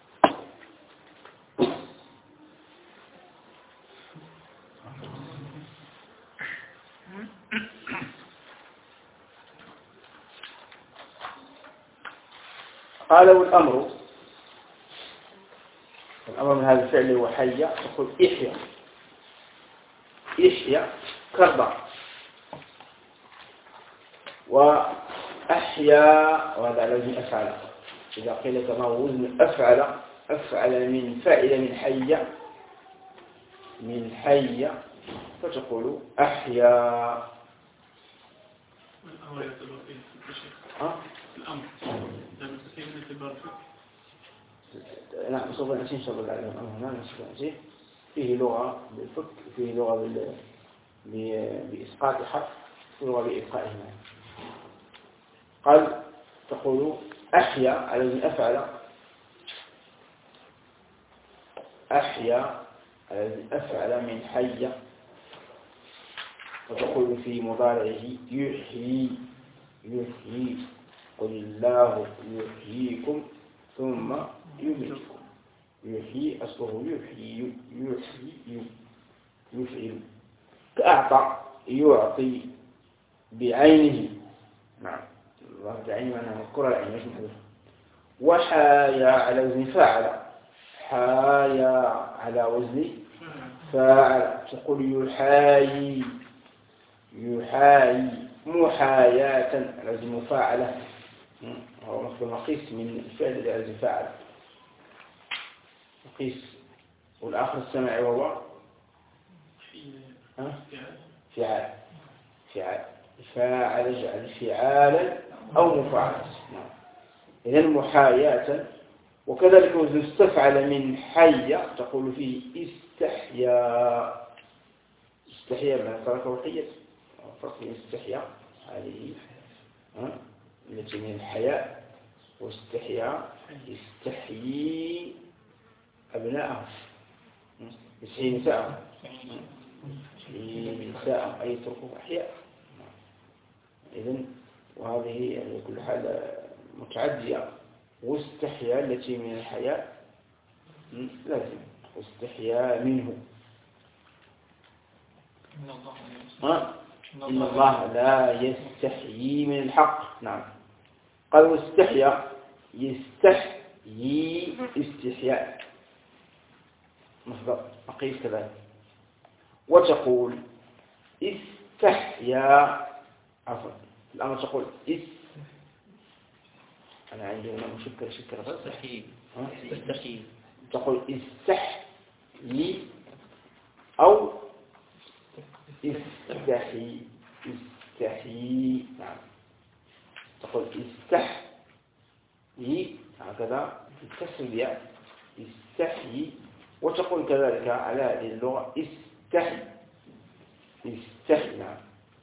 قالوا الأمر الأمر من هذا الفعل هو حي تقول إحيا إحيا كربا وأحيا وهذا على وزن أفعل إذا قيل كما هو وزن أفعل أفعل من فاعل من حي من حي فتقول أحيا. الأمر يعتبر فيه ها؟ الأمر لما تسير الاعتبار فيه نعم سوف نأتي إن شاء الله على الأمر هنا سوف نأتي فيه لغة بالفك فيه لغة بال... بإسقاط حرف ولغة بإبقائه هنا. قال تقول أحيا على وزن أفعل أحيا على وزن أفعل من حي وتقول في مضارعه يحيي يحيي قل الله يحييكم ثم يميتكم. يحيي أصله يحيي يحيي يفعل. كأعطى يعطي بعينه. نعم الله بعينه أنا مذكر العين مش محذوف. وحايا على وزن فاعل. حايا على وزن فاعل. تقول يحايي يحايي محاياة على وزن مفاعلة. هو مقيس من الفعل على وزن فاعل. مقيس. والآخر السمع وهو فعال فعال فاعل جعل فعالا أو مفاعلة. إذن محاياة. وكذلك وزن استفعل من حي تقول فيه استحيا. استحيا من ترك وقيت فرق بين استحيا هذه التي من الحياء واستحيا يستحيي أبناءه يستحيي نساءه نساءه أي تركه أحياء. إذن وهذه يعني كل حال متعدية. واستحيا التي من الحياء لازم واستحيا منه. ها إن الله لا يستحيي من الحق. نعم قال واستحيا يستحيي استحياء مصدر مقيس كذلك. وتقول استحيا عفوا الآن تقول اس أنا عندي هنا مشكلة شكرا استحيي استحيي تقول استحيي أو استحي استحي. نعم تقول استحي هكذا بكسر الياء استحي. وتقول كذلك على هذه اللغة استحي استحي. نعم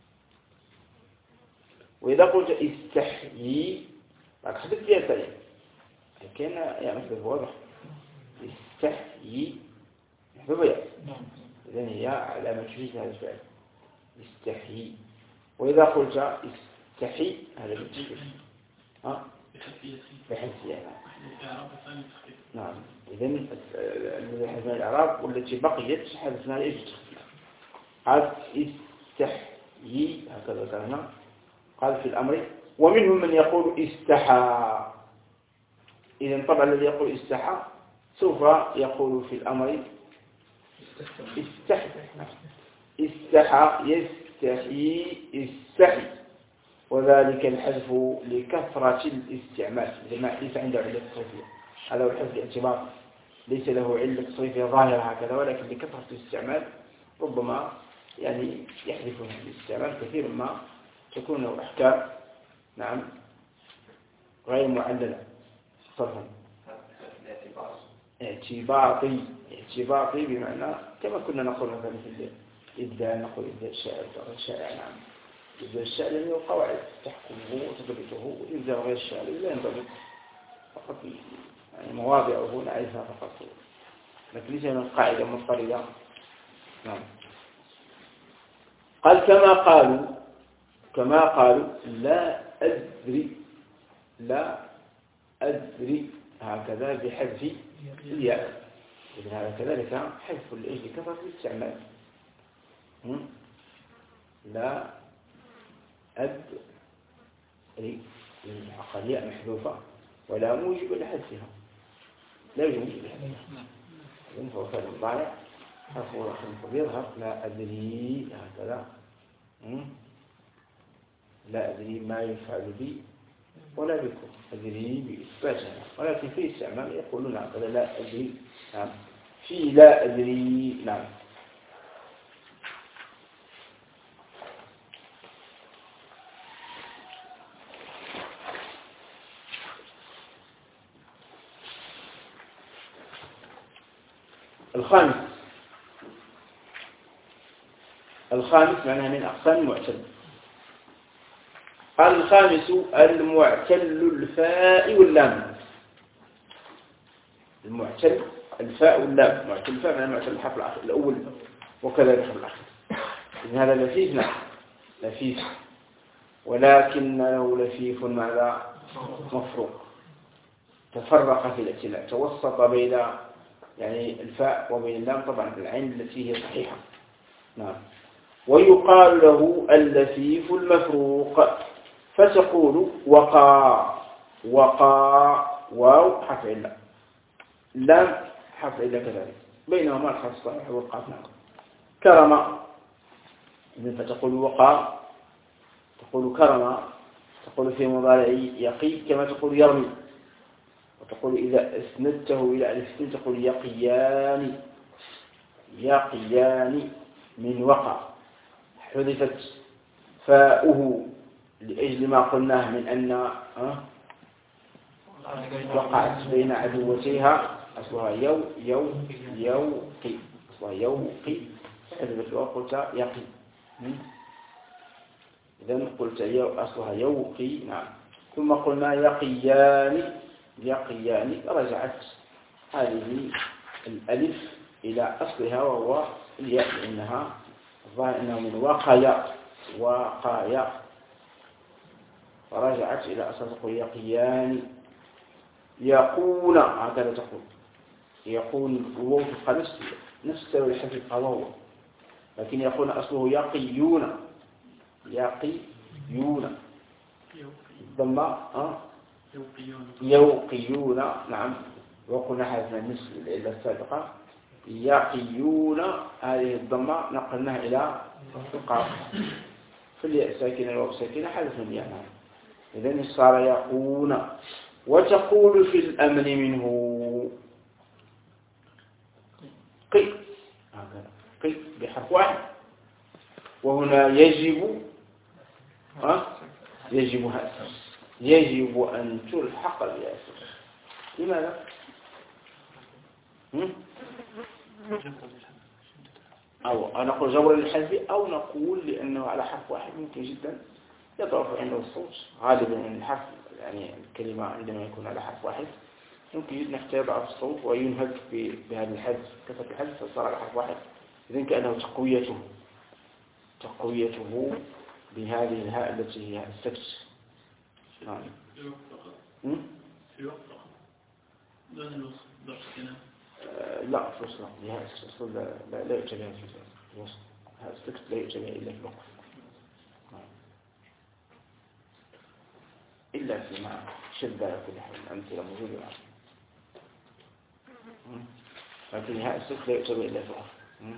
وإذا قلت استحيي راك حدث فيها ثاني كان يعني مثل واضح استحيي محذوف ياء. إذن هي علامة تشبيه هذا الفعل استحي. وإذا قلت استحي هذا بالتشبيه ها بحثية. نعم إذن الذي حذفنا الإعراب والتي بقيت حذفنا إيش هذا استحيي هكذا كان قال في الأمر. ومنهم من يقول استحى. إذن طبعا الذي يقول استحى سوف يقول في الأمر استحي استحى يستحي استحي. وذلك الحذف لكثرة الاستعمال لما ليس عنده علة صرفية. هذا هو الحذف الاعتبار ليس له علة صرفية ظاهرة هكذا ولكن لكثرة الاستعمال ربما يعني يحذفون الاستعمال كثير ما تكون له أحكام نعم غير معللة صرفا. اعتباطي اعتباطي بمعنى كما كنا نقول مثلا في الإبداع نقول إبداع الشاعر الشائع. نعم إبداع الشاعر له قواعد تحكمه وتضبطه وإبداع غير الشاعر لا ينضبط فقط يعني مواضعه نعرفها فقط لكن ليس من قاعدة مضطردة. نعم قال كما قالوا كما قالوا لا أدري لا أدري هكذا بحذف الياء. إذن هذا كذلك حذف الإجل كثرة الاستعمال. لا أدري الأقل ياء محذوفة ولا موجب لحذفها لا يوجد موجب لحذفها. إذن فهو فعل مضارع حرف رقم يظهر لا أدري هكذا لا أدري ما يفعل بي ولا بكم أدري بإثباتها ولكن في استعمال يقولون هكذا لا أدري. نعم في لا أدري. نعم الخامس الخامس معناها من أقسام المعتل. قال الخامس المعتل الفاء واللام. المعتل الفاء واللام معتل الفاء معناها معتل الحرف الأول وكذلك الحرف الأخير. إذن هذا لفيف نعم لفيف، ولكنه لفيف ماذا مفروق، تفرق في الاعتلاء، توسط بين يعني الفاء وبين اللام، طبعا العين التي هي صحيحة. نعم. ويقال له اللفيف المفروق، فتقول وقى وقى واو حرف علة، لام حرف علة كذلك، بينهما الخاص الصحيح والقاف. نعم. كرم، فتقول وقى، تقول كرم، تقول في مضارع يقي كما تقول يرمي، وتقول إذا أسندته إلى ألفتين تقول يقيان يقيان من وقع، حذفت فاؤه لأجل ما قلناه من أن وقعت بين عدوتيها، أصلها يو يو يوقي، أصلها يوقي، حذفت وقلت يقي، إذن قلت أصلها يوقي. نعم. ثم قلنا يقيان يقيان، رجعت هذه الألف إلى أصلها وهو الياء، لأنها الظاهر أنه من وقايا وقايا، فرجعت إلى أصل، تقول يقيان يقون، هكذا تقول يقون، الواو تبقى نفس نفس سبب الحذف القضاء، لكن يقول أصله يقيون يقيون ضم أه يوقيون. نعم. وقلنا حذفنا النصف إلى السابقة، يقيون هذه الضمة نقلناها إلى القاف، في الياء ساكنة والواو ساكنة حذفنا الياء. نعم. إذن صار يقون. وتقول في الأمن منه قي، هكذا قي بحرف واحد، وهنا يجب أه؟ يجب هذا يجب أن تلحق بالياسر. لماذا؟ أو نقول جبر للحذف، أو نقول لأنه على حرف واحد ممكن جدا يضعف عنده الصوت، غالبا من الحرف يعني الكلمة عندما يكون على حرف واحد ممكن جدا حتى يضعف الصوت وينهك بهذا الحذف، كثرة الحذف فصار على حرف واحد، إذن كأنه تقويته تقويته بهذه الهاء التي هي السكت. نعم. في وقت دون الوصف درس هنا لا في الوصف لا الوصف لا لا يؤتى بها في الوصف، هذا السكت لا يؤتى بها إلا في الوقف، إلا في مع شدة كل حال الأمثلة موجودة، لكن هذا السكت لا يؤتى بها إلا في الوقف.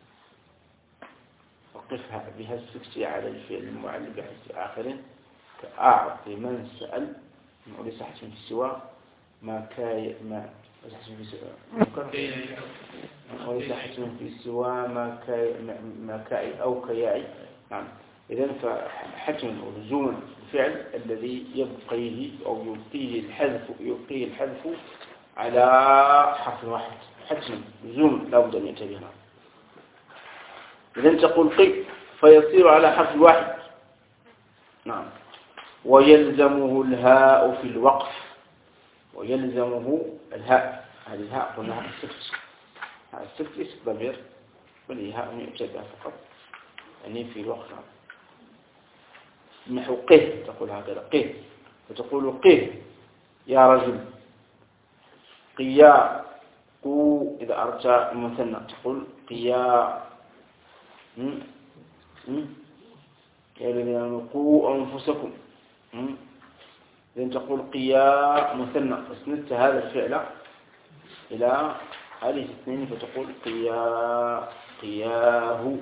وقفها بها السكت على الفعل المعلم بحيث آخر، كأعطي من سأل وليس حسن في السواء ما كاي ما وليس حسن في السواء وليس حسن في السواء ما كاي ما كاي أو كياعي. نعم. إذن فحتم ولزوم الفعل الذي يبقيه أو يبقيه الحذف يبقيه الحذف على حرف واحد، حتم لزوم لا بد أن يأتي بها. إذن تقول قي فيصير على حرف واحد. نعم. ويلزمه الهاء في الوقف، ويلزمه الهاء، هذه الهاء قلنا هذا السكت، هذا السكت ليس ضمير بل هي هاء يؤتى فقط يعني في الوقف. نحو قه، تقول هكذا قه، فتقول قه يا رجل، قيا قو، إذا أردت المثنى تقول قيا يا الذين آمنوا قوا أنفسكم، إذن تقول قيا مثنى، فاسندت هذا الفعل إلى هذه الاثنين فتقول قيا قياه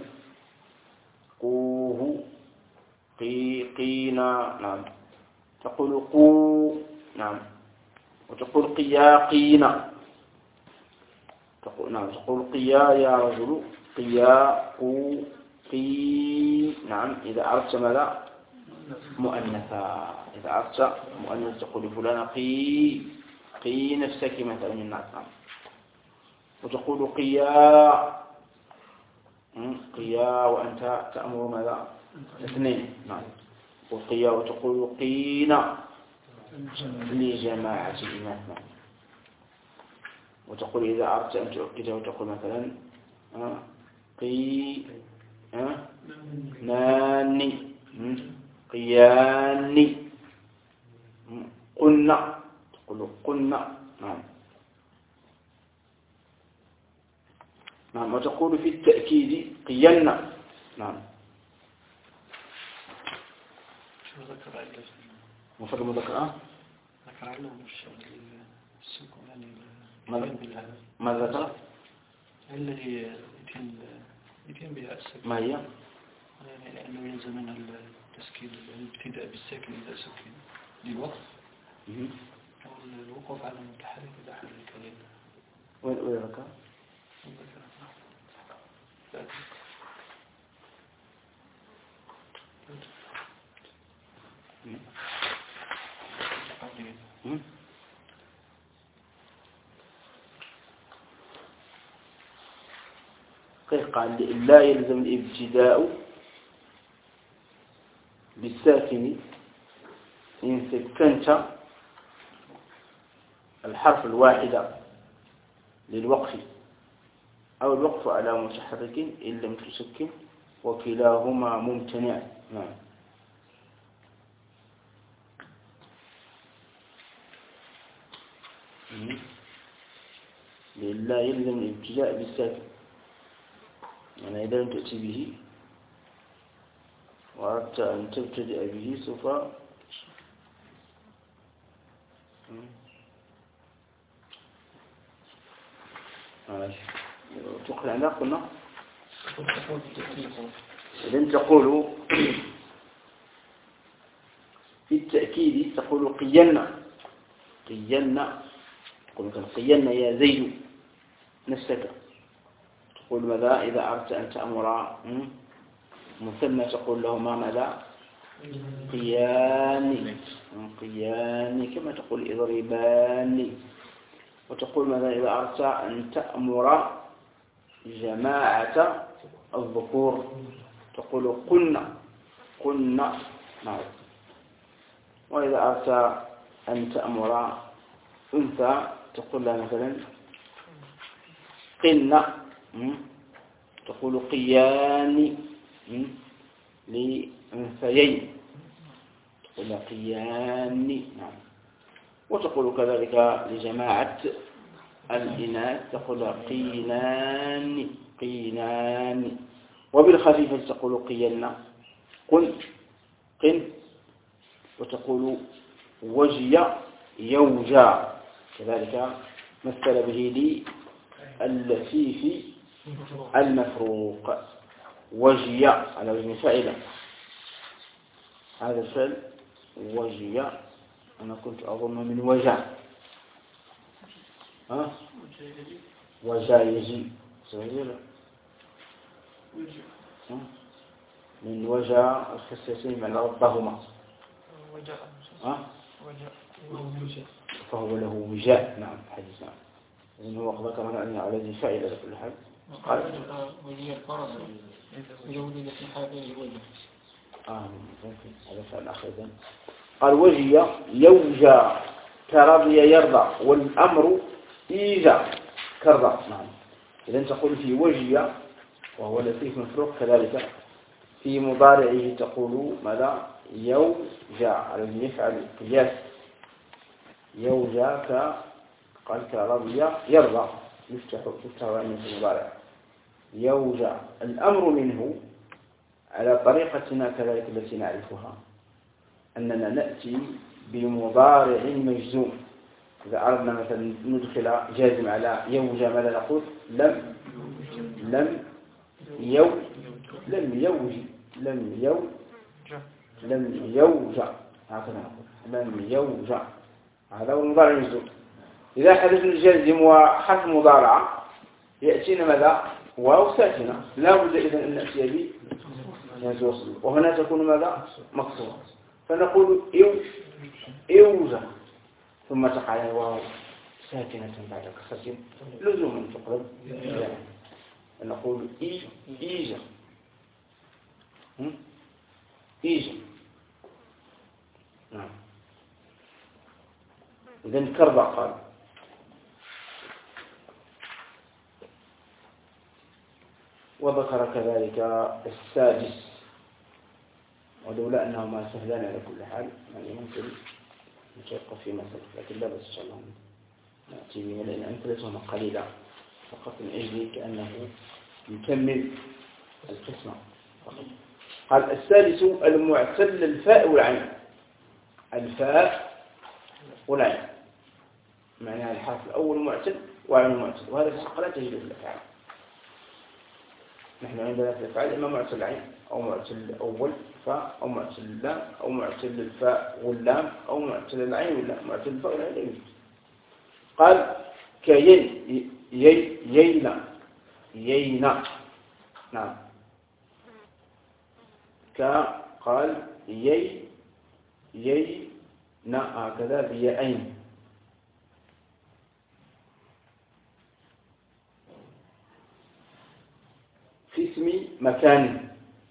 قوه قي قينا. نعم. تقول قو. نعم. وتقول قيا قينا، تقول نعم تقول قيا يا رجل، قيا قو قي. نعم. إذا أردت ماذا مؤنثا، إذا أردت مؤنث تقول فلان قي قي نفسك مثلا من نعم. وتقول قيا قيا وأنت تأمر ماذا اثنين. نعم. وقيا وتقول قينا لجماعة الإمام. وتقول إذا أردت أن تؤكده وتقول مثلا قي ها ناني قياني قلنا تقول قلنا نعم نعم وتقول في التأكيد قينا نعم ذكر علة مفرد مذكر ذكر علة مش السكون يعني ماذا ماذا ذكر الذي يتم يتم بها السكون ما هي يعني لأنه يلزم منها التسكين الابتداء بالساكن إذا سكن للوقف أو الوقوف على المتحرك إذا حرك الكلمة. وين وين ذكر قال لا يلزم الابتداء بالساكن إن سكنت الحرف الواحد للوقف أو الوقف على متحرك إن لم تسكن وكلاهما ممتنع نعم لا يلزم الابتداء بالساكن يعني إذا لم تأتي به وأردت أن تبتدئ به سوف تقل عنا قلنا إذن تقول في التأكيد تقول قينا قينا تقول قينا يا زيد نفسك تقول ماذا إذا أردت أن تأمر مثنى تقول له ما ماذا قياني قياني كما تقول إضرباني وتقول ماذا إذا أردت أن تأمر جماعة الذكور تقول قلنا قلنا نعم وإذا أردت أن تأمر أنثى تقول لها مثلا قلنا تقول قياني لأنثيين تقول قياني نعم وتقول كذلك لجماعة الإناث تقول قينان قينان وبالخفيفة تقول قينا قل قن وتقول وجي يوجى كذلك مثل به لي اللفيف المفروق وجي على وزن فاعل هذا الفعل وجي أنا كنت أظن من وجع ها وجا يجي من وجا الخساسين من ربهما ها فهو له وجاء نعم حديث نعم إذن هو ذكر أن على ذي فائدة لكل حال قال وجي الفرس يولد في حاله وجه آه ممكن هذا فعل آخر ذن قال وجي يوجى كرضي يرضى والأمر إيجا كرضى نعم إذن تقول في وجي وهو لطيف مفروق كذلك في مضارعه تقول ماذا يوجى على الذي يفعل قياس يوجى ك قال كرضي يرضى يفتح يفتح عن المضارع يوجى الأمر منه على طريقتنا كذلك التي نعرفها أننا نأتي بمضارع مجزوم إذا أردنا مثلا ندخل جازم على يوجى ماذا نقول لم لم يو لم يوجي لم يو لم يوجى هكذا نقول لم يوجى هذا هو المضارع المجزوم إذا حدث الجازم وحرف مضارعة يأتينا ماذا واو ساكنة لا بد إذن أن نأتي به وصل وهنا تكون ماذا مكسورة فنقول إيو إيوزا ثم تقع الواو ساكنة بعد كسر لزوما تقرب نقول إي إيجا إيجا نعم إذن كربا قال وذكر كذلك السادس، ولولا أنهما سهلان على كل حال يعني ممكن نتوقف في مسألة، لكن لا بس إن شاء الله نأتي بها لأن أمثلتهما قليلة فقط من أجل كأنه يكمل القسمة فقط. قال السادس المعتل الفاء والعين، الفاء والعين معناها الحرف الأول معتل وعين معتل، وهذا في الحق لا تجد في الأفعال. نحن عندنا في الأفعال إما معتل العين أو معتل الأول فاء أو معتل اللام أو معتل الفاء واللام أو معتل العين واللام، معتل الفاء والعين لا يوجد. قال كين يي يينا يينا نعم ك قال يي يينا هكذا بيائين. في اسم مكان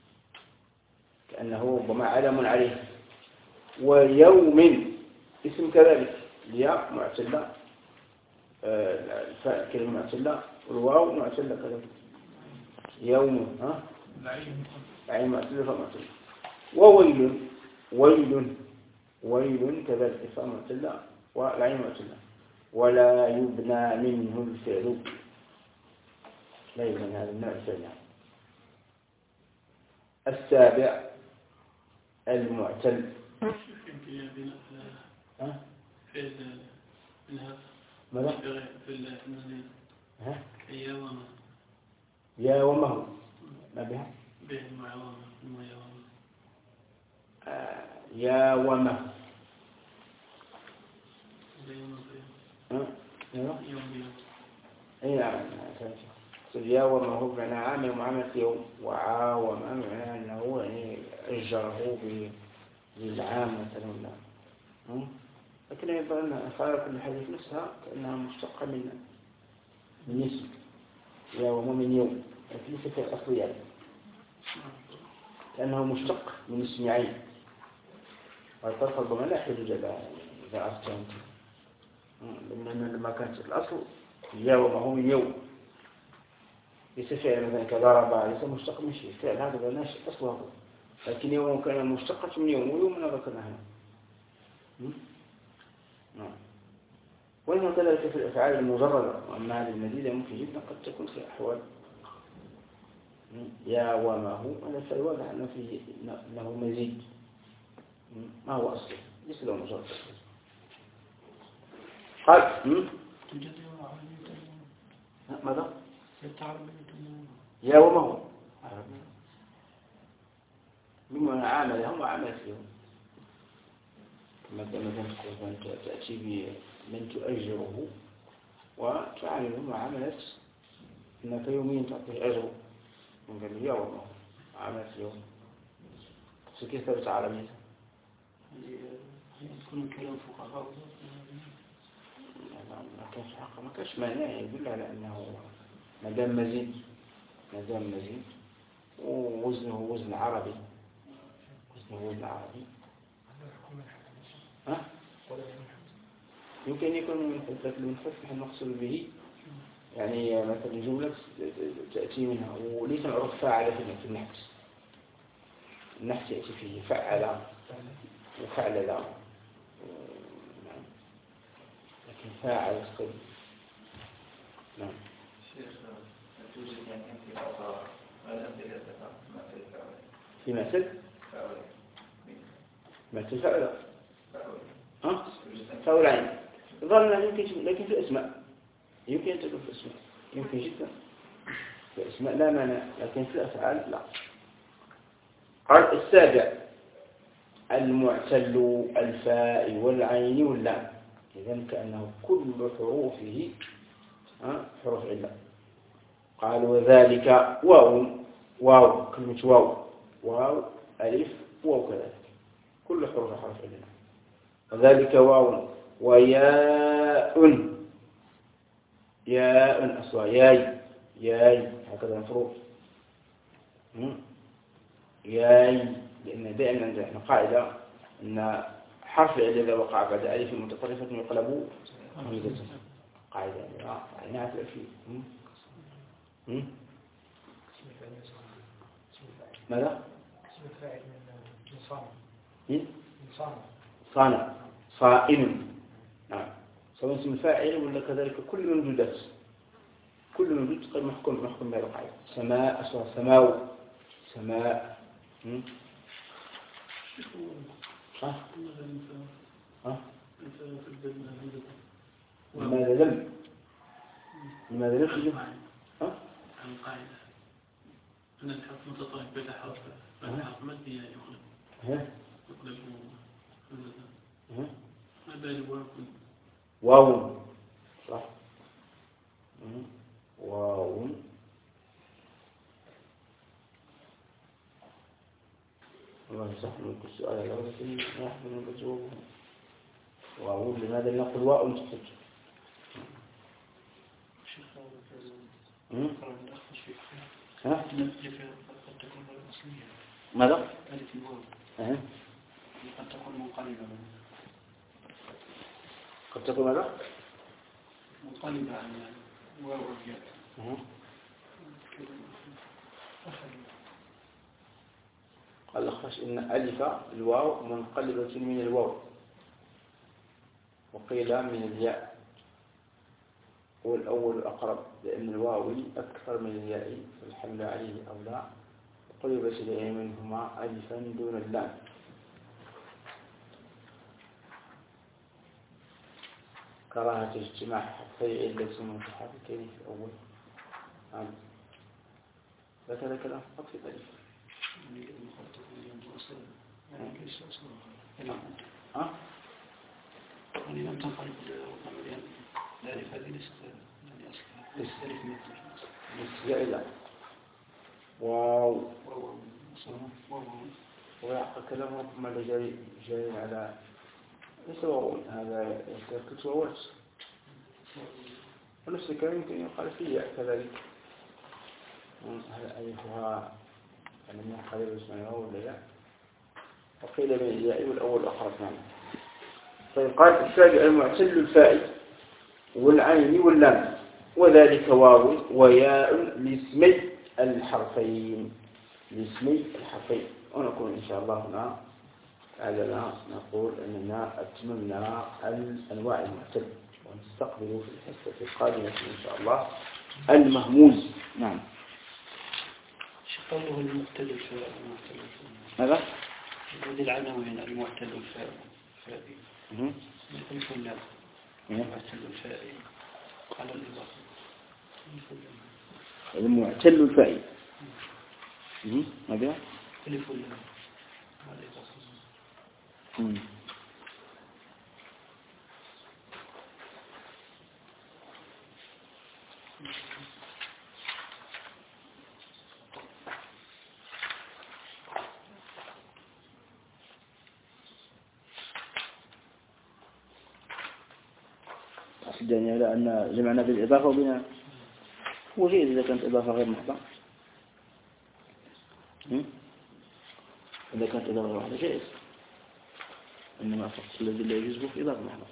كأنه ربما علم عليه، ويوم اسم كذلك، الياء معتلة الفاء كلمة معتلة والواو معتلة كذلك، يوم ها العين معتلة فاء معتلة. وويل ويل ويل كذلك الفاء معتلة والعين معتلة. ولا يبنى منه الفعل، لا يبنى هذا النوع الفعل. السابع المعتل ها في الهاء ماذا في المنزل ها يا وما يا وما ما بها به مع وما ما يا وما آه يا وما ها يوم يوم اي نعم يا وما هو بمعنى عامل معاملة يوم، وعاوم معناه انه يعني اجره بالعام مثلا لا. لكن أيضا أن خلق الحديث نفسها كأنها مشتقة من من اسم يا وما من يوم، لكن ليس في الأصل يعني كأنه مشتق من اسم عين، والطرف ربما لا يحتاج إلى إذا أصلا لأن لما كانت الأصل يا وما هو من يوم ليس فعل مثلا كضرب ليس مشتق من شيء، فعل هذا ناشئ أصله، لكن يوم كان مشتقة من يوم ويوم من ذكرناها. نعم. وإنه كذلك في الأفعال المجردة، وأما هذه المزيدة ممكن جدا قد تكون في أحوال يا وما هو هذا الفعل واضح أنه فيه له مزيد ما هو أصله ليس له مجرد. قال ماذا؟ يا وما هو ممن عاملهم وعمل فيهم، مثلا تأتي بمن تؤجره وتعامله معاملة إنك يومين تعطيه أجر من قال يا والله عاملة اليوم كيف ثبت عالمية يكون كلام فقهاء ما كانش حقا ما كانش مانع يدل على أنه ما دام مزيد ما دام مزيد ووزنه وزن عربي وزنه وزن عربي ها؟ يمكن يكون من فتح المقصود به يعني مثلا جملة تأتي منها وليس معروف فاعل في النحت، النحت يأتي فيه فعل وفعل لا، لكن فاعل يستوي. نعم. في مثل مثل فعل ها فاول عين ظننا يمكن، لكن في الاسماء يمكن أن تكون في الاسماء يمكن جدا في الاسماء لا مانع، لكن في الافعال لا. قال السابع المعتل الفاء والعين واللام، اذا كانه كل حروفه حروف عله. قال وذلك واو واو كلمه واو واو الف واو كذلك كل حروف حرف عله، وذلك واو وياء ياء أصلا ياي ياي هكذا مفروض ياي، لأن دائما عندنا قاعدة أن حرف العلة إذا وقع بعد ألف متطرفة يقلب همزة، قاعدة يعني نعرف الأشياء ماذا؟ اسم الفاعل من صانع. من صانع. صانع صائم. نعم. سواء اسم الفاعل ولا كذلك كل الموجودات كل الموجود قد محكوم محكوم بهذا القاعدة. سماء أسوأ سماو سماء. ها ها لماذا لم لماذا لم تجب ها القاعدة أن الحرف متطابق بين حرف الحرف مادية ها يقلب ها ما بال واو صح واو الله يصح منك السؤال على ولكن لا يحمل المجوب واو لماذا نقول واو مستقبل ها ماذا ألف الواو أه. قد تكون منقلبة قد تكون ماذا منقلبة عن واو والياء أه. قال لخش إن ألف الواو منقلبة من الواو وقيل من الياء والأول أقرب لأن الواو أكثر من الياء فالحمل عليه أولى وقلبت إليه منهما ألفا دون اللام. كراهة اجتماع حرفي علة متحركين في الأول. نعم. هكذا كلام فقط في ذلك. ها؟ يعني لم تنقلب الألف هذه ليست ليست ألف مثل زائدة واو واو ويعقل كلام ربما جاي جاي على ليس واو هذا تركت واوات ونفس الكلام يمكن يقال فيه كذلك هل ألفها يعني من قليل اسمها واو ولا لا وقيل من الياء والأول أقرب معنا. طيب قال السابع المعتل الفاء والعين واللام وذلك واو وياء لاسمي الحرفين لاسمي الحرفين. ونقول إن شاء الله هنا هذا نقول أننا أتممنا الأنواع المعتل ونستقبل في الحصة القادمة إن شاء الله المهموز. نعم. قوله المعتل الفاء ماذا؟ هذه العناوين المعتل الفاء فائي الألف واللام المعتل الفائي على الإضافة المعتل الفائي ماذا؟ ألف واللام على الإضافة. يعني على أن جمعنا بالإضافة وبنا هو جيد إذا كانت إضافة غير محضة. إذا كانت إضافة غير محضة جائز إنما فقط الذي لا يجوز في إضافة محضة.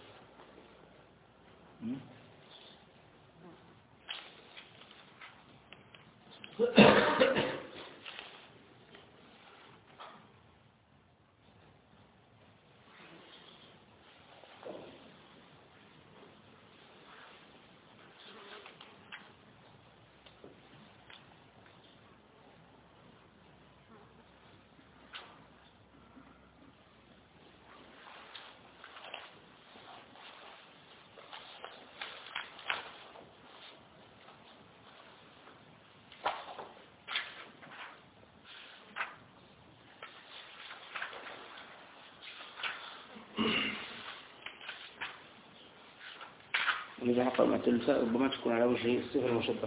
وإذا حقق مع الفاء ربما تكون على وجه الصفة المشبه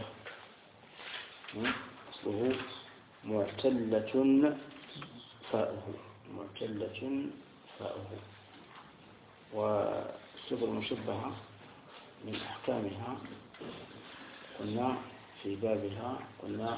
أصله معتلة فاؤه معتلة فاؤه والصفة المشبهة من أحكامها قلنا في بابها قلنا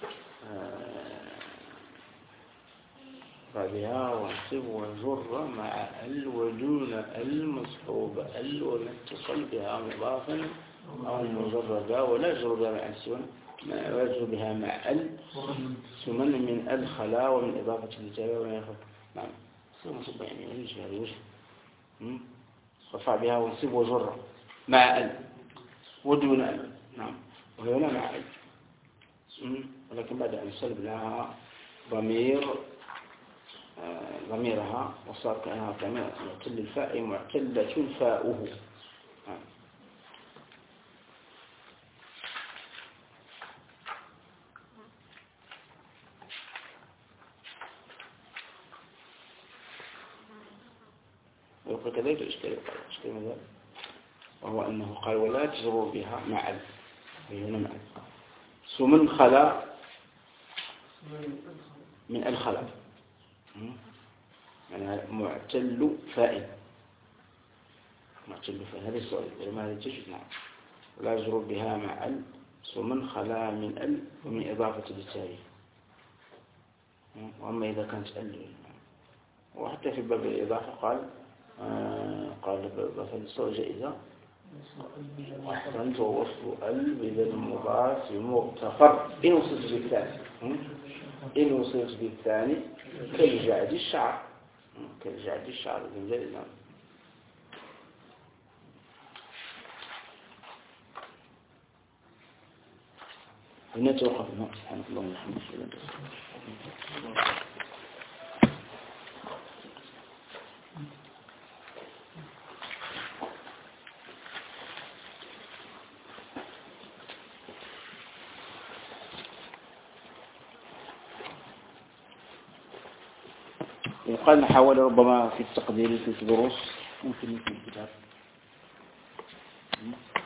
بعدها وانصب وجر مع ال ودون المصحوب ال وما اتصل بها مضافا أو مجردا ولا جر بها مع السون ما يوجه بها مع ال سمن من ال خلا ومن إضافة الجاية ومن يخف. نعم سنصب يعني وجه هذا وجه رفع بها ونصب وجر مع ال ودون ال. نعم وهنا مع ال، ولكن بعد أن نسلب لها ضمير ضميرها وصار كأنها ضمير معتل الفاء معتلة فاؤه. ويقول كذلك الإشكال الإشكال ماذا؟ وهو أنه قال ولا تجروا بها مع ال، هنا مع ال سمن خلا من الخلا يعني معتل فائل معتل فائل. هذا السؤال لماذا تجد؟ نعم ولا يجروا بها مع ال سمن خلا من ال ومن إضافة للتالي. وأما إذا كانت ال، وحتى في باب الإضافة قال آه قال باب الصورة جائزة أحسنت ووصل ال بذا المضاف مغتفر إن وصلت بالثاني إن وصلت بالثاني كالجعد الشعر كالجعد الشعر من جائزة. هنا توقفنا. سبحانك اللهم وبحمدك. وقال نحاول ربما في التقدير في الدروس ممكن في الكتاب.